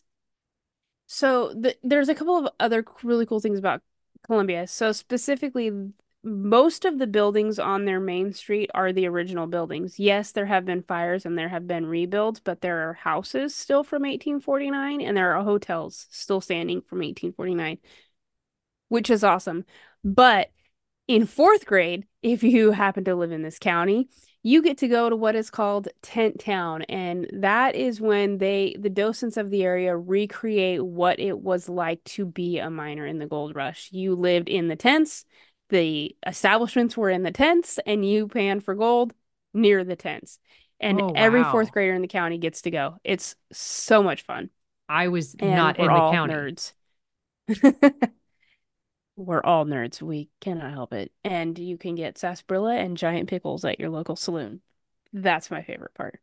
so the, there's a couple of other really cool things about Columbia. So specifically, most of the buildings on their main street are the original buildings. Yes, there have been fires and there have been rebuilds, but there are houses still from eighteen forty-nine and there are hotels still standing from eighteen forty-nine, which is awesome. But in fourth grade, if you happen to live in this county, you get to go to what is called Tent Town. And that is when they, the docents of the area, recreate what it was like to be a miner in the gold rush. You lived in the tents, the establishments were in the tents, and you panned for gold near the tents. And Oh, every fourth wow. grader in the county gets to go. It's so much fun. I was And not we're in the all county. nerds. We're all nerds. We cannot help it. And you can get sarsaparilla and giant pickles at your local saloon. That's my favorite part.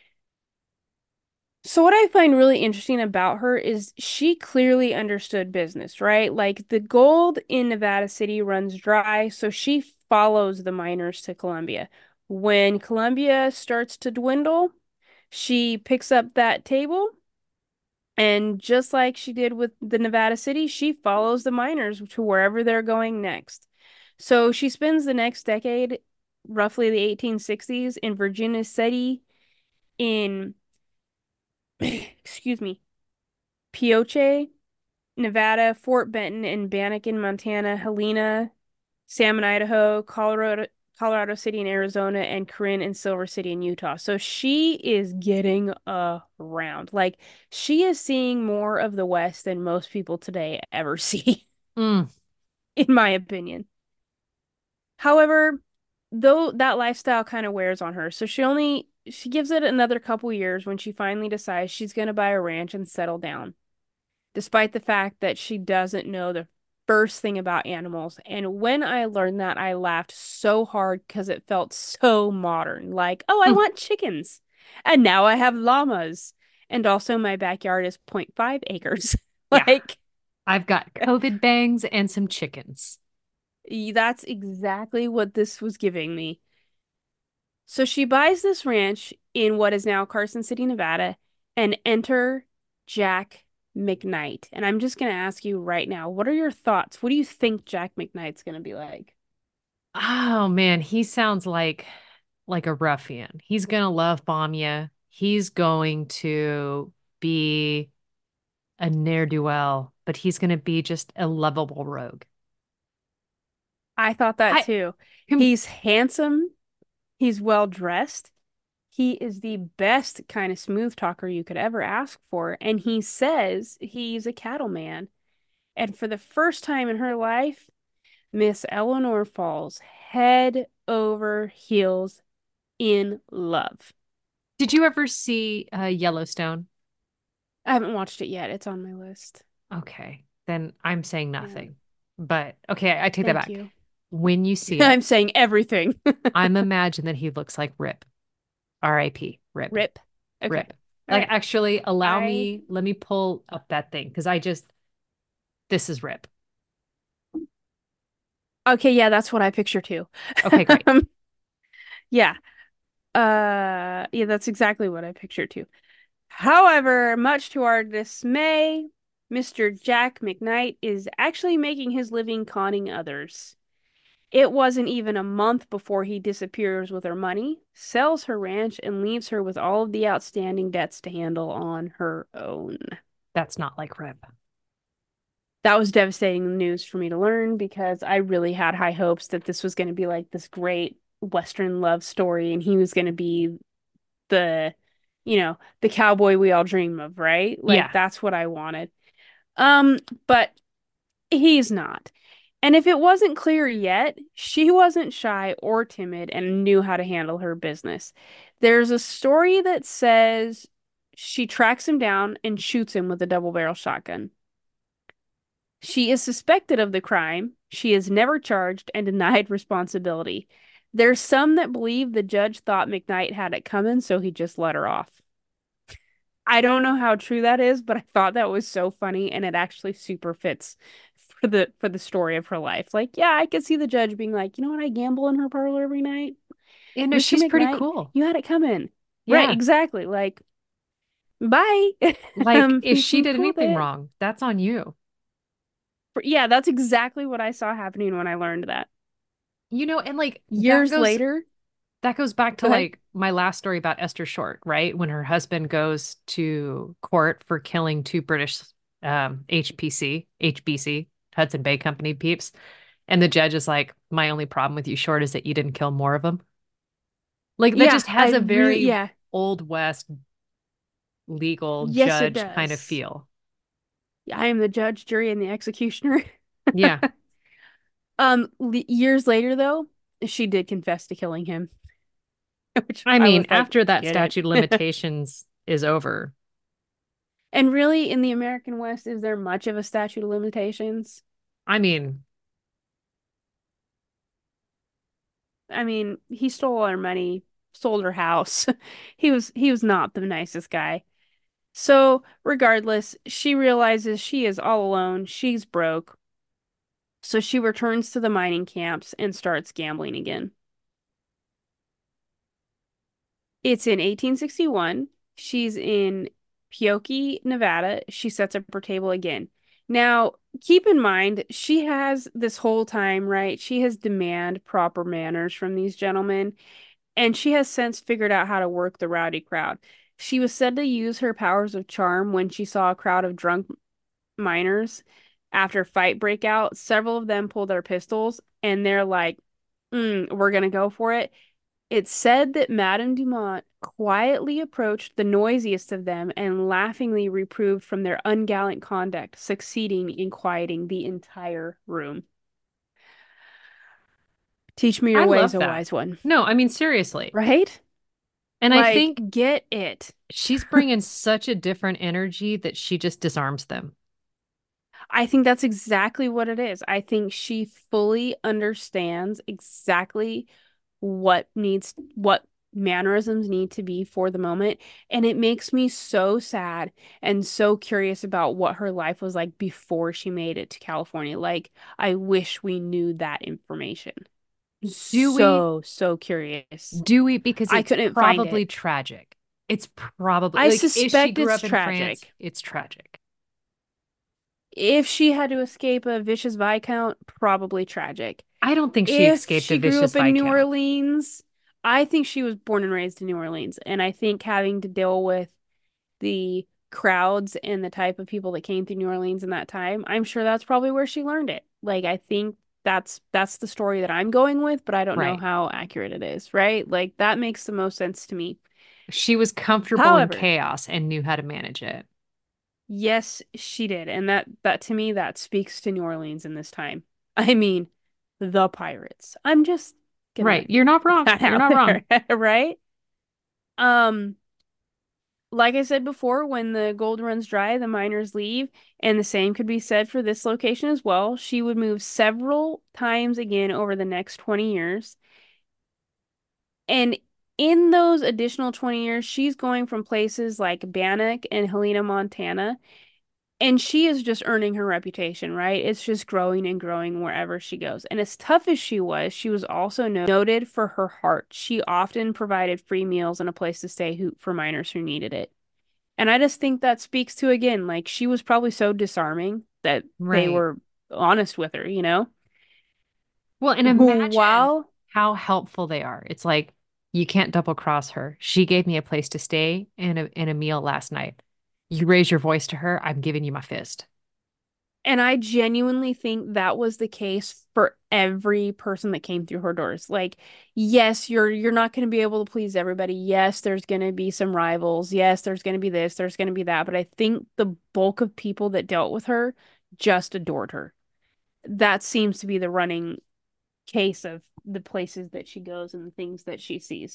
So what I find really interesting about her is she clearly understood business, right? Like the gold in Nevada City runs dry, so she follows the miners to Columbia. When Columbia starts to dwindle, she picks up that table and just like she did with the Nevada City, she follows the miners to wherever they're going next. So she spends the next decade, roughly the eighteen sixties, in Virginia City, in, excuse me, Pioche, Nevada, Fort Benton, and Bannack, Montana, Helena, Salmon, Idaho, Colorado, Colorado City in Arizona, and Corinne and Silver City in Utah. So she is getting around. Like she is seeing more of the West than most people today ever see, Mm. in my opinion. However, though that lifestyle kind of wears on her, so she only she gives it another couple years when she finally decides she's going to buy a ranch and settle down, despite the fact that she doesn't know the first thing about animals. And when I learned that, I laughed so hard because it felt so modern. Like, oh, I Mm. want chickens. And now I have llamas. And also, my backyard is zero point five acres. Yeah. Like, I've got COVID bangs and some chickens. that's exactly what this was giving me. So she buys this ranch in what is now Carson City, Nevada, and enter Jack McKnight. And I'm just going to ask you right now, what are your thoughts? What do you think Jack McKnight's going to be like? Oh man, he sounds like like a ruffian. He's gonna love bomb you. He's going to be a ne'er-do-well, but he's gonna be just a lovable rogue. I thought that I too. him He's handsome, he's well dressed. He is the best kind of smooth talker you could ever ask for. And he says he's a cattleman. And for the first time in her life, Miss Eleanor falls head over heels in love. Did you ever see uh, Yellowstone? I haven't watched it yet. It's on my list. Okay, then I'm saying Yeah. nothing. But okay, I take that Thank back. you. When you see it, I'm saying everything. I'm imagine that he looks like Rip. R I P. Rip. Rip. Okay. Rip. All Like right. actually allow I me, let me pull up that thing because I just this is Rip. Okay, yeah, that's what I picture too. Okay, great. Um, yeah. Uh yeah, that's exactly what I picture too. However, much to our dismay, Mister Jack McKnight is actually making his living conning others. It wasn't even a month before he disappears with her money, sells her ranch, and leaves her with all of the outstanding debts to handle on her own. That's not like Rip. That was devastating news for me to learn because I really had high hopes that this was going to be like this great Western love story and he was going to be the, you know, the cowboy we all dream of, right? Like Yeah. that's what I wanted. Um, but he's not. And if it wasn't clear yet, she wasn't shy or timid and knew how to handle her business. There's a story that says she tracks him down and shoots him with a double barrel shotgun. She is suspected of the crime. She is never charged and denied responsibility. There's some that believe the judge thought McKnight had it coming, so he just let her off. I don't know how true that is, but I thought that was so funny and it actually super fits for the for the story of her life. Like, yeah, I could see the judge being like, "You know what? I gamble in her parlor every night. You know, mister she's pretty McKnight, cool. you had it coming." Right, Yeah. exactly. Like, bye. Like um, if she did cool anything bit. wrong, that's on you. Yeah, that's exactly what I saw happening when I learned that. You know, and like that Years goes later, that goes back to go ahead. like my last story about Esther Short, right? When her husband goes to court for killing two British um H P C, H B C, Hudson Bay Company peeps. And the judge is like, my only problem with you, Short, is that you didn't kill more of them. Like that Yeah, just I has a really, very yeah. old West legal Yes, it judge kind of does. feel. I am the judge, jury, and the executioner. Yeah. Um, l years later, though, she did confess to killing him, which I I mean, was like, after that get it. statute of limitations is over, And really, in the American West, is there much of a statute of limitations? I mean, I mean, he stole our money, sold her house. He was he was not the nicest guy. So, regardless, she realizes she is all alone. She's broke. So she returns to the mining camps and starts gambling again. It's in eighteen sixty-one. She's in Pioche, Nevada. She sets up her table again. Now, keep in mind, she has this whole time, right? She has demand proper manners from these gentlemen, and she has since figured out how to work the rowdy crowd. She was said to use her powers of charm when she saw a crowd of drunk miners after a fight break out. Several of them pull their pistols, and they're like, mm, "We're gonna go for it." It's said that Madame Dumont quietly approached the noisiest of them and laughingly reproved from their ungallant conduct, succeeding in quieting the entire room. Teach me your I ways, love a that. wise one. No, I mean, seriously. Right? And I Like, think get it. she's bringing such a different energy that she just disarms them. I think that's exactly what it is. I think she fully understands exactly what needs what mannerisms need to be for the moment, and it makes me so sad and so curious about what her life was like before she made it to California. Like, I wish we knew that information. Do we? So, so curious. Do we? Because I it's couldn't find probably it. tragic. It's probably I like if she suspect grew it's up in France, tragic. it's tragic. If she had to escape a vicious viscount, probably tragic. I don't think she If escaped a she grew vicious up in New viscount. Orleans, I think she was born and raised in New Orleans. And I think having to deal with the crowds and the type of people that came through New Orleans in that time, I'm sure that's probably where she learned it. Like, I think that's that's the story that I'm going with, but I don't know Right. how accurate it is, right? Like that makes the most sense to me. She was comfortable in However, chaos and knew how to manage it. yes, she did. And that that to me that speaks to New Orleans in this time. I mean, the pirates. I'm just gonna Right. You're not put wrong. that You're out not wrong. there, right? Um, like I said before, when the gold runs dry, the miners leave, and the same could be said for this location as well. She would move several times again over the next twenty years. And in those additional twenty years, she's going from places like Bannock and Helena, Montana, and she is just earning her reputation, right? It's just growing and growing wherever she goes. And as tough as she was, she was also noted for her heart. She often provided free meals and a place to stay who, for miners who needed it. And I just think that speaks to, again, like she was probably so disarming that they Right. were honest with her, you know? Well, and imagine While, how helpful they are. It's like you can't double cross her. She gave me a place to stay and a and a meal last night. You raise your voice to her, I'm giving you my fist. and I genuinely think that was the case for every person that came through her doors. Like, yes, you're you're not going to be able to please everybody. Yes, there's going to be some rivals. Yes, there's going to be this, there's going to be that, but I think the bulk of people that dealt with her just adored her. That seems to be the running case of the places that she goes and the things that she sees.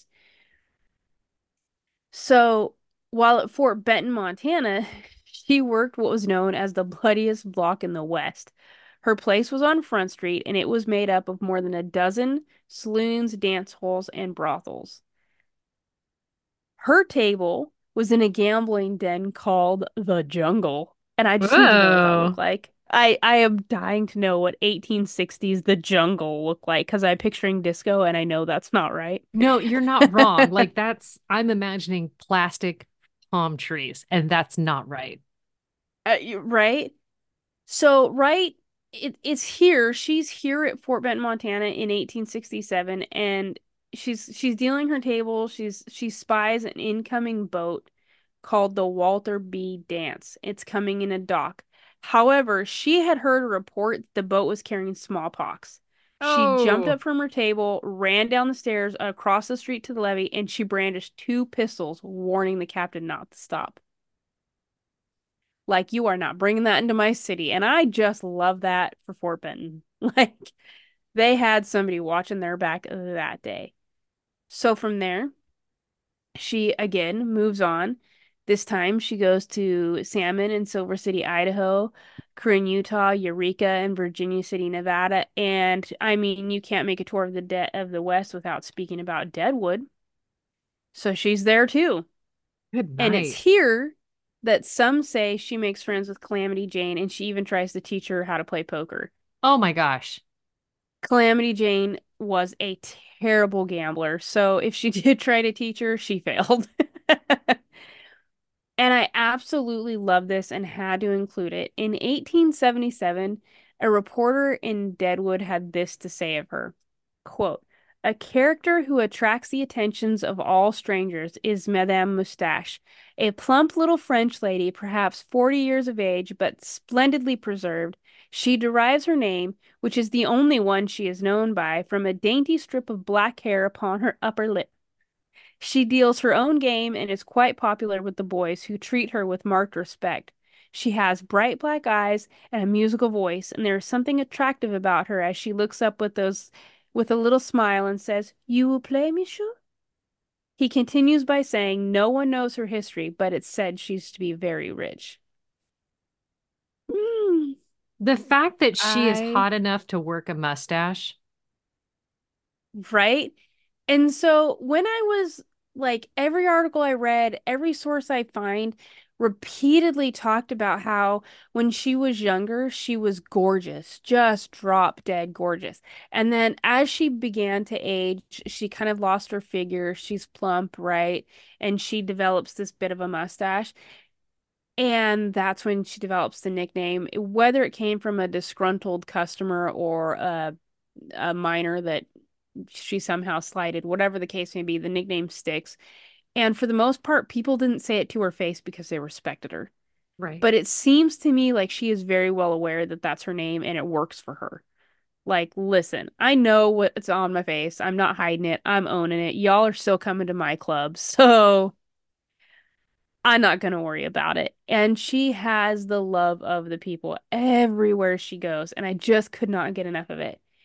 So while at Fort Benton, Montana, she worked what was known as the bloodiest block in the West. Her place was on Front Street, and it was made up of more than a dozen saloons, dance halls, and brothels. Her table was in a gambling den called the Jungle, and I just need to know what that looked Whoa. like. I I am dying to know what eighteen sixties the Jungle looked like because I'm picturing disco, and I know that's not right. No, you're not wrong. Like that's I'm imagining plastic palm trees, and that's not right. Uh, you- right? So, right, it, it's here. She's here at Fort Benton, Montana in eighteen sixty-seven, and she's she's dealing her table. She's she spies an incoming boat called the Walter B. Dance. It's coming in a dock. However, she had heard a report the boat was carrying smallpox. She jumped Oh, up from her table, ran down the stairs across the street to the levee, and she brandished two pistols, warning the captain not to stop. Like, you are not bringing that into my city. And I just love that for Fort Benton. Like, they had somebody watching their back that day. So from there, she again moves on. This time she goes to Salmon in Silver City, Idaho, Corinne, Utah, Eureka, and Virginia City, Nevada. And I mean, you can't make a tour of the de of the West without speaking about Deadwood. So she's there too. good And it's night. here that some say she makes friends with Calamity Jane and she even tries to teach her how to play poker. Oh my gosh. Calamity Jane was a terrible gambler, so if she did try to teach her, she failed. And I absolutely love this and had to include it. In eighteen seventy-seven, a reporter in Deadwood had this to say of her. Quote, a character who attracts the attentions of all strangers is Madame Moustache, a plump little French lady, perhaps forty years of age, but splendidly preserved. She derives her name, which is the only one she is known by, from a dainty strip of black hair upon her upper lip. She deals her own game and is quite popular with the boys who treat her with marked respect. She has bright black eyes and a musical voice, and there is something attractive about her as she looks up with those with a little smile and says, "You will play, monsieur?" He continues by saying no one knows her history, but it's said she's to be very rich. Mm, The fact that she is I hot enough to work a mustache. Right? And so when I was like, every article I read, every source I find repeatedly talked about how when she was younger, she was gorgeous, just drop dead gorgeous. And then as she began to age, she kind of lost her figure. She's plump, right? And she develops this bit of a mustache. And that's when she develops the nickname, whether it came from a disgruntled customer or a, a miner that she somehow slighted, whatever the case may be, the nickname sticks. And for the most part, people didn't say it to her face because they respected her. Right. But it seems to me like she is very well aware that that's her name and it works for her. Like, listen, I know what's on my face. I'm not hiding it. I'm owning it. Y'all are still coming to my club. So I'm not going to worry about it. And she has the love of the people everywhere she goes. And I just could not get enough of it.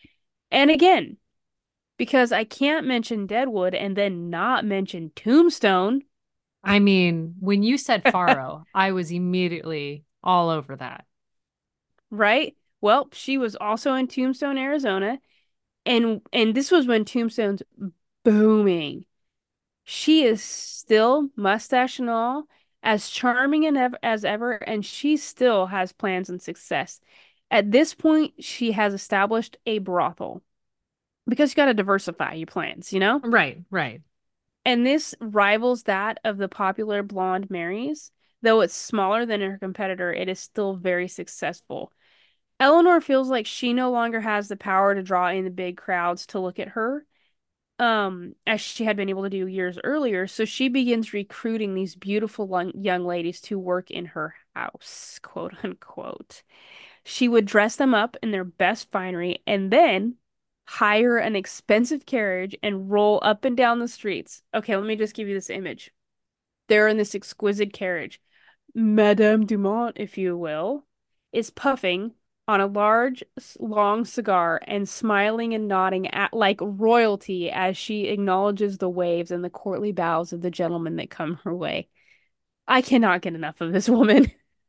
And again, because I can't mention Deadwood and then not mention Tombstone, I mean, when you said Faro, I was immediately all over that. right? Well, she was also in Tombstone, Arizona, and and this was when Tombstone's booming. She is still mustache and all, as charming and ev as ever, and she still has plans and success. At this point, she has established a brothel because you got to diversify your plans, you know? Right, right. And this rivals that of the popular Blonde Marys. Though it's smaller than her competitor, it is still very successful. Eleanor feels like she no longer has the power to draw in the big crowds to look at her, um, as she had been able to do years earlier. So she begins recruiting these beautiful young ladies to work in her house, quote unquote. She would dress them up in their best finery and then hire an expensive carriage and roll up and down the streets. Okay, let me just give you this image. They're in this exquisite carriage. Madame Dumont, if you will, is puffing on a large, long cigar and smiling and nodding at like royalty as she acknowledges the waves and the courtly bows of the gentlemen that come her way. I cannot get enough of this woman.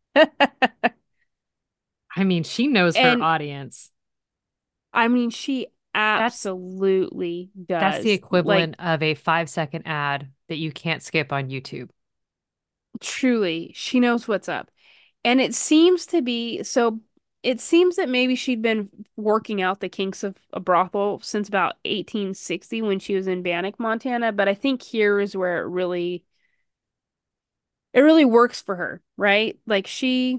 I mean, she knows her And audience. I mean, she That's absolutely that's the does. Like, equivalent of a five second ad that you can't skip on YouTube. truly, she knows what's up. And it seems to be so, it seems that maybe she'd been working out the kinks of a brothel since about eighteen sixty when she was in Bannock, Montana. But I think here is where it really, it really works for her, right? Like she,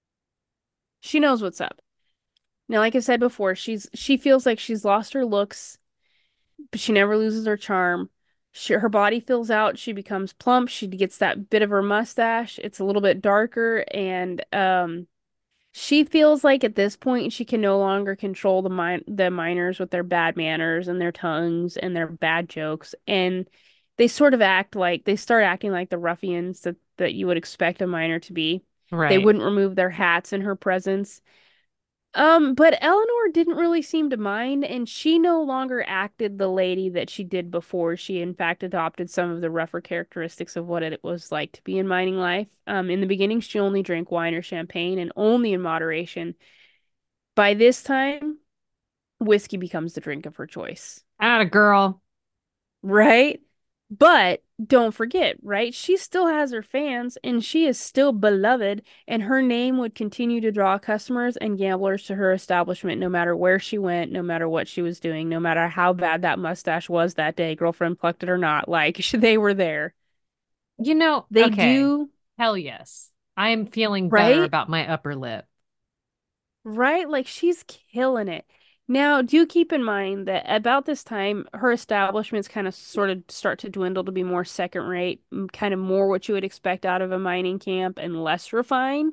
she knows what's up. Now, like I said before, she's, she feels like she's lost her looks, but she never loses her charm. She, her body fills out. She becomes plump. She gets that bit of her mustache. It's a little bit darker, and um, she feels like at this point she can no longer control the min the minors with their bad manners and their tongues and their bad jokes, and they sort of act like they start acting like the ruffians that that you would expect a minor to be. They Right. wouldn't remove their hats in her presence. Um, but Eleanor didn't really seem to mind, and she no longer acted the lady that she did before. She, in fact, adopted some of the rougher characteristics of what it was like to be in mining life. Um, in the beginning, she only drank wine or champagne, and only in moderation. By this time, whiskey becomes the drink of her choice. Atta girl. Right? But don't forget, right? She still has her fans and she is still beloved, and her name would continue to draw customers and gamblers to her establishment no matter where she went, no matter what she was doing, no matter how bad that mustache was that day, girlfriend plucked it or not. Like they were there. You know, They okay. do, Hell yes. I am feeling better right? about my upper lip. Right? Like she's killing it. Now, do keep in mind that about this time, her establishments kind of sort of start to dwindle to be more second rate, m- kind of more what you would expect out of a mining camp and less refined.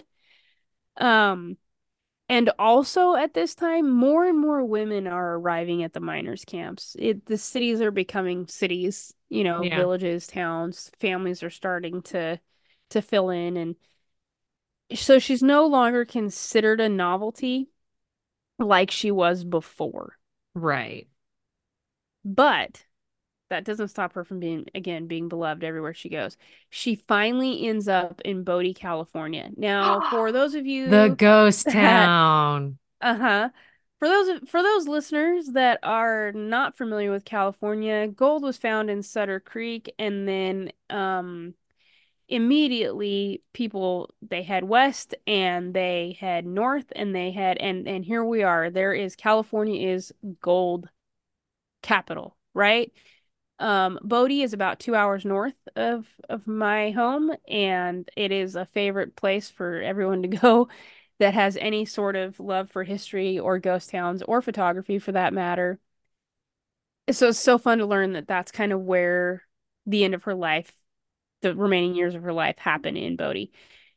Um, and also at this time, more and more women are arriving at the miners' camps. It, the cities are becoming cities, you know, Yeah. villages, towns, families are starting to to fill in, and so she's no longer considered a novelty like she was before. Right. But that doesn't stop her from being, again, being beloved everywhere she goes. She finally ends up in Bodie, California. Now, for those of The you ghost that, town. uh-huh, for those for those listeners that are not familiar with California, gold was found in Sutter Creek, and then um immediately people they head west and they head north and they head and and here we are. There is California is gold capital, right? Um, Bodie is about two hours north of of my home, and it is a favorite place for everyone to go that has any sort of love for history or ghost towns or photography for that matter. So it's so fun to learn that that's kind of where the end of her life, the remaining years of her life, happen in Bodie.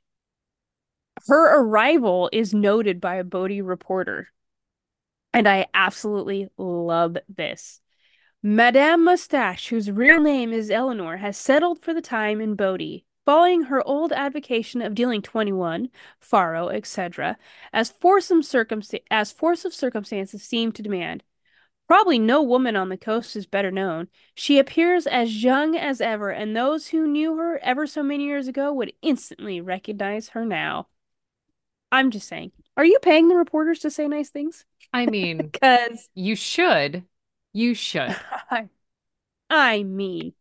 Her arrival is noted by a Bodie reporter, and I absolutely love this. Madame Mustache, whose real name is Eleanor, has settled for the time in Bodie, following her old advocation of dealing twenty-one, faro, et cetera, as force of circumst as force of circumstances seemed to demand. Probably no woman on the coast is better known. She appears as young as ever, and those who knew her ever so many years ago would instantly recognize her now. I'm just saying. Are you paying the reporters to say nice things? I mean, Because you should. You should. I, I mean,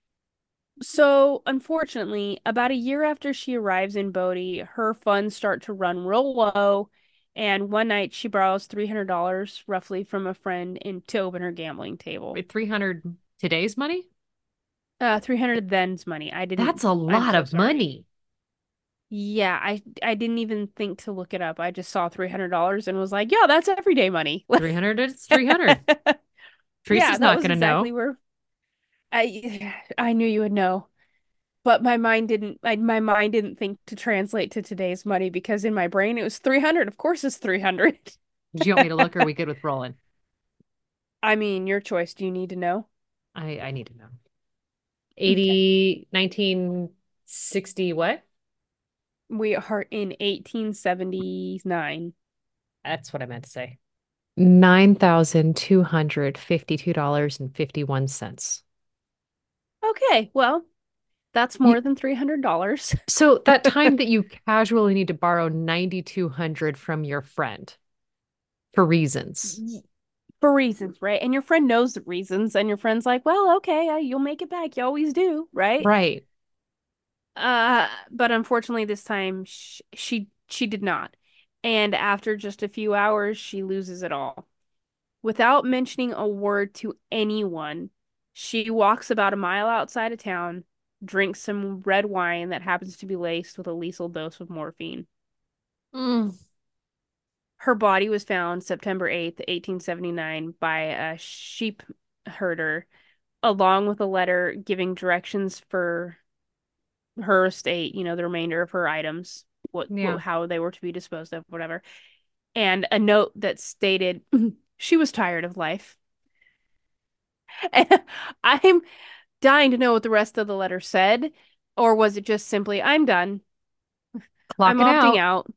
so unfortunately, about a year after she arrives in Bodie, her funds start to run real low, and one night she borrows three hundred dollars roughly from a friend in to open her gambling table. Wait, three hundred today's money? Uh, three hundred then's money. I That's didn't, a I'm lot so of sorry. money. Yeah, I I didn't even think to look it up. I just saw three hundred dollars and was like, yeah, that's everyday money. three hundred, it's three hundred. Yeah, Teresa's that not was going to exactly know. where I I knew you would know. But my mind didn't I, my mind didn't think to translate to today's money because in my brain it was three hundred. Of course it's three hundred. Do you want me to look or are we good with rolling? I mean, your choice. Do you need to know? I, I need to know. Okay. eighty, nineteen sixty, what? We are in eighteen seventy-nine. That's what I meant to say. nine thousand two hundred fifty-two dollars and fifty-one cents. Okay, well, that's You, more than three hundred dollars. so that time that you casually need to borrow nine thousand two hundred from your friend for reasons. For reasons, right? And your friend knows the reasons, and your friend's like, well, okay, uh, you'll make it back. You always do, right? Right. Uh, but unfortunately, this time sh she she did not. And after just a few hours, she loses it all. Without mentioning a word to anyone, she walks about a mile outside of town, drinks some red wine that happens to be laced with a lethal dose of morphine. Mm. Her body was found September eighth, eighteen seventy-nine, by a sheep herder, along with a letter giving directions for her estate, you know, the remainder of her items, what, Yeah. what how they were to be disposed of, whatever. And a note that stated she was tired of life. And I'm dying to know what the rest of the letter said, or was it just simply, I'm done. I'm Clocking opting out. out.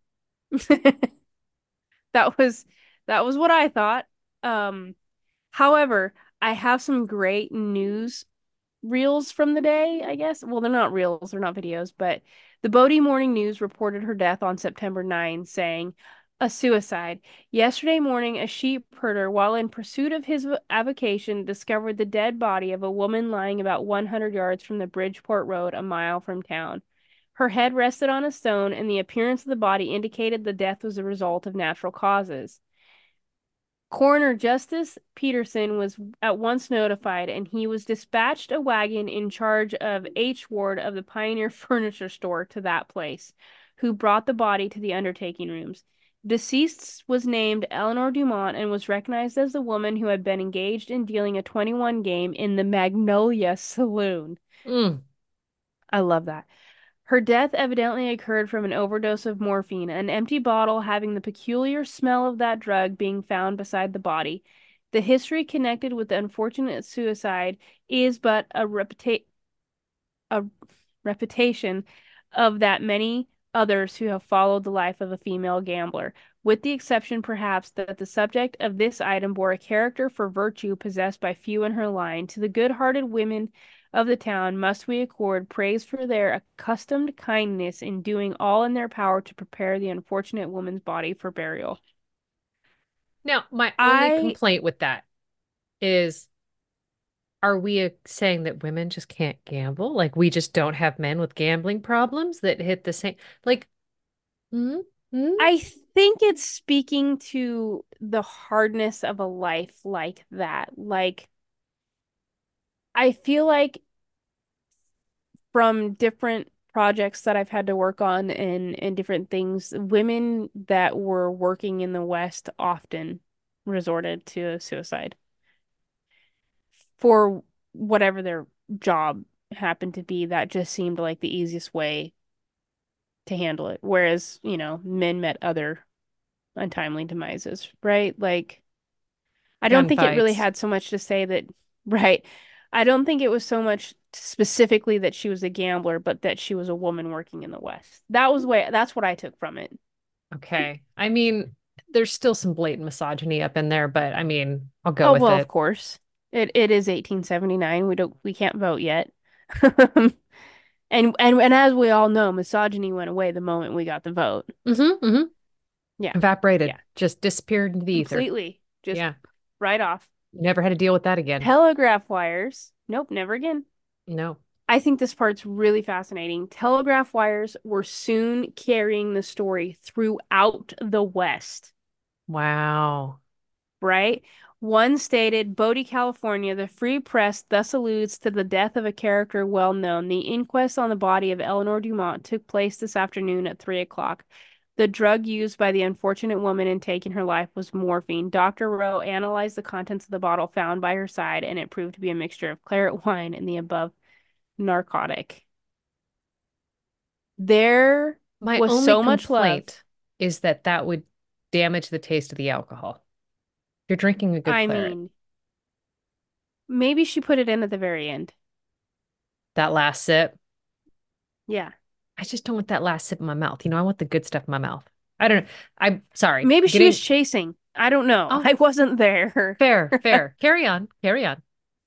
That was that was what I thought. Um, however, I have some great news reels from the day, I guess. Well, they're not reels, they're not videos, but the Bodie Morning News reported her death on September ninth, saying, a suicide. Yesterday morning, a sheep herder, while in pursuit of his avocation, discovered the dead body of a woman lying about one hundred yards from the Bridgeport Road, a mile from town. Her head rested on a stone, and the appearance of the body indicated the death was a result of natural causes. Coroner Justice Peterson was at once notified, and he was dispatched a wagon in charge of H. Ward of the Pioneer Furniture Store to that place, who brought the body to the undertaking rooms. Deceased was named Eleanor Dumont and was recognized as the woman who had been engaged in dealing a twenty-one game in the Magnolia Saloon. Mm. I love that. Her death evidently occurred from an overdose of morphine, an empty bottle having the peculiar smell of that drug being found beside the body. The history connected with the unfortunate suicide is but a reputa a reputation of that many others who have followed the life of a female gambler, with the exception perhaps that the subject of this item bore a character for virtue possessed by few in her line. To the good-hearted women of the town must we accord praise for their accustomed kindness in doing all in their power to prepare the unfortunate woman's body for burial. Now, my only I complaint with that is, are we uh, saying that women just can't gamble? Like we just don't have men with gambling problems that hit the same, like, mm, mm, I think it's speaking to the hardness of a life like that. Like I feel like from different projects that I've had to work on and and different things, women that were working in the West often resorted to suicide for whatever their job happened to be. That just seemed like the easiest way to handle it. Whereas, you know, men met other untimely demises, right? Like I don't think it really gunfights. had so much to say that, right? I don't think it was so much specifically that she was a gambler, but that she was a woman working in the West. That was way, that's what I took from it. Okay. I mean, there's still some blatant misogyny up in there, but I mean, I'll go Oh, with well, of it. course. It it is eighteen seventy-nine. We don't we can't vote yet. And and and as we all know, misogyny went away the moment we got the vote. Mm-hmm, mm-hmm. Yeah. Evaporated, Yeah. just disappeared into the ether. Completely. Just Yeah, right off. never had to deal with that again. Telegraph wires. Nope, never again. No. I think this part's really fascinating. Telegraph wires were soon carrying the story throughout the West, Wow. right? One stated, Bodie, California, the Free Press thus alludes to the death of a character well known. The inquest on the body of Eleanor Dumont took place this afternoon at three o'clock. The drug used by the unfortunate woman in taking her life was morphine. Doctor Rowe analyzed the contents of the bottle found by her side, and it proved to be a mixture of claret wine and the above narcotic. There My was only so much love. complaint is that that would damage the taste of the alcohol. You're drinking a good I claret. mean, maybe she put it in at the very end. That last sip, Yeah. I just don't want that last sip in my mouth. You know, I want the good stuff in my mouth. I don't know. I'm sorry. Maybe she was Getting, chasing. I don't know. oh, I wasn't there. fair, fair. Carry on, carry on.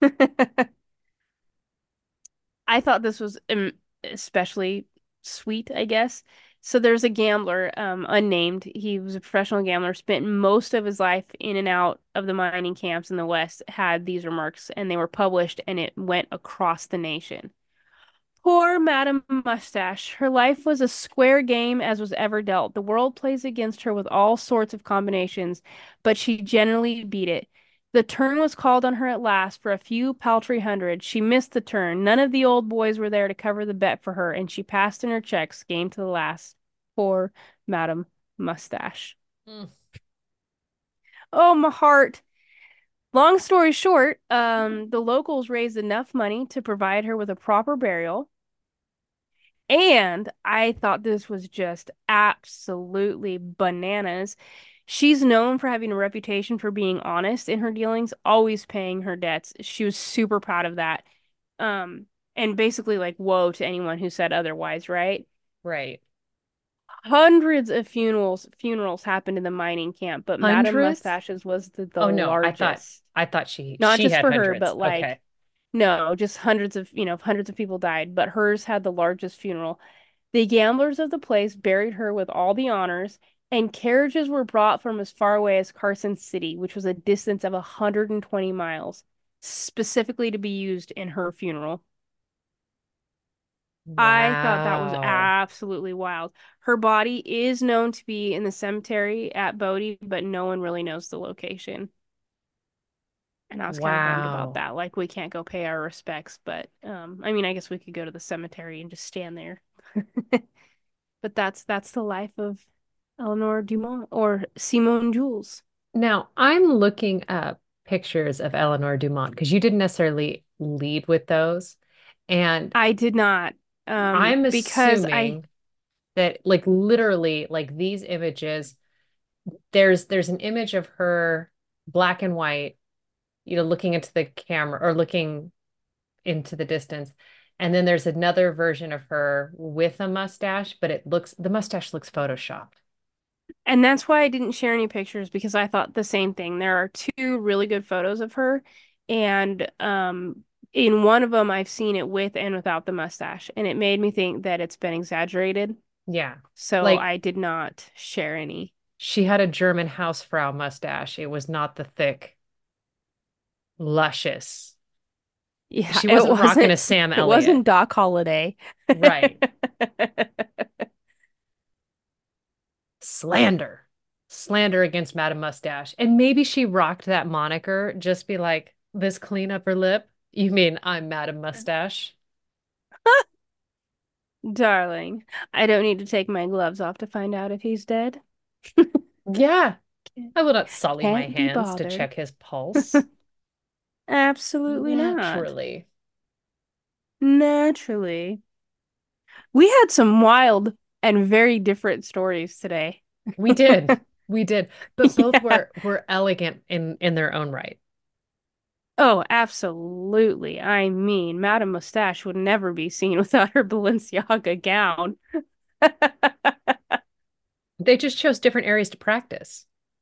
I thought this was um, especially sweet, I guess. So there's a gambler, um, unnamed. He was a professional gambler, spent most of his life in and out of the mining camps in the West, had these remarks, and they were published, and it went across the nation. Poor Madame Mustache. Her life was a square game as was ever dealt. The world plays against her with all sorts of combinations, but she generally beat it. The turn was called on her at last for a few paltry hundreds. She missed the turn. None of the old boys were there to cover the bet for her, and she passed in her checks, game to the last. Poor Madame Mustache. Mm. Oh, my heart. Long story short, um, the locals raised enough money to provide her with a proper burial. And I thought this was just absolutely bananas. She's known for having a reputation for being honest in her dealings, always paying her debts. She was super proud of that. Um, and basically like woe to anyone who said otherwise, right? Right. Hundreds of funerals funerals happened in the mining camp, but Madame Hundreds? Mustache's was the, the Oh no, I thought largest. I thought she Not she just had for her, hundreds. but Okay. like no, just hundreds of, you know, hundreds of people died, but hers had the largest funeral. The gamblers of the place buried her with all the honors, and carriages were brought from as far away as Carson City, which was a distance of one hundred twenty miles, specifically to be used in her funeral. I thought that was Wow. absolutely wild. Her body is known to be in the cemetery at Bodie, but no one really knows the location. And I was kind of bummed about Wow. that. Like we can't go pay our respects, but um I mean, I guess we could go to the cemetery and just stand there. But that's that's the life of Eleanor Dumont or Simone Jules. Now, I'm looking up pictures of Eleanor Dumont because you didn't necessarily lead with those. And I did not um I'm because I assuming that like literally like these images, there's there's an image of her black and white, you know, looking into the camera or looking into the distance. And then there's another version of her with a mustache, but it looks the mustache looks photoshopped. and that's why I didn't share any pictures because I thought the same thing. There are two really good photos of her and um in one of them I've seen it with and without the mustache and it made me think that it's been exaggerated. Yeah. So Like I did not share any. she had a German Hausfrau mustache. It was not the thick, luscious. Yeah, She it wasn't rocking wasn't a Sam it Elliott. wasn't Doc Holliday. Right. Slander. Slander against Madame Mustache. And maybe she rocked that moniker, just be like, this clean upper lip. You mean I'm Madame Mustache? Darling, I don't need to take my gloves off to find out if he's dead. Yeah. I will not sully my Can't be hands to bothered. check his pulse. Absolutely not. Naturally. Naturally. We had some wild and very different stories today. We did. We did. But both Yeah. were were elegant in in their own right. Oh, absolutely. I mean, Madame Mustache would never be seen without her Balenciaga gown. They just chose different areas to practice.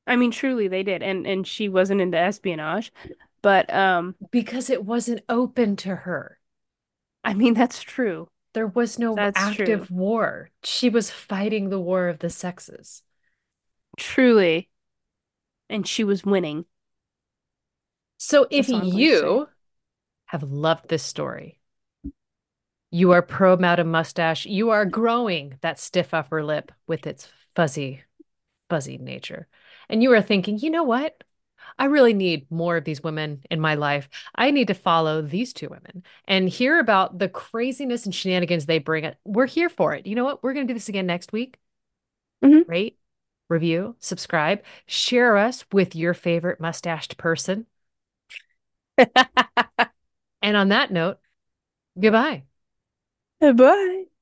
I mean, truly they did. And and she wasn't into espionage, but um Because it wasn't open to her. I mean, that's true. There was no That's true. active war. She was fighting the war of the sexes. Truly. And she was winning. So if That's all I'm going to say. you have loved this story, you are pro Madame Mustache, you are growing that stiff upper lip with its fuzzy, fuzzy nature. And you are thinking, you know what? I really need more of these women in my life. I need to follow these two women and hear about the craziness and shenanigans they bring. It. We're here for it. You know what? We're going to do this again next week. Hmm. Rate, review, subscribe, share us with your favorite mustached person. And on that note, goodbye. Bye.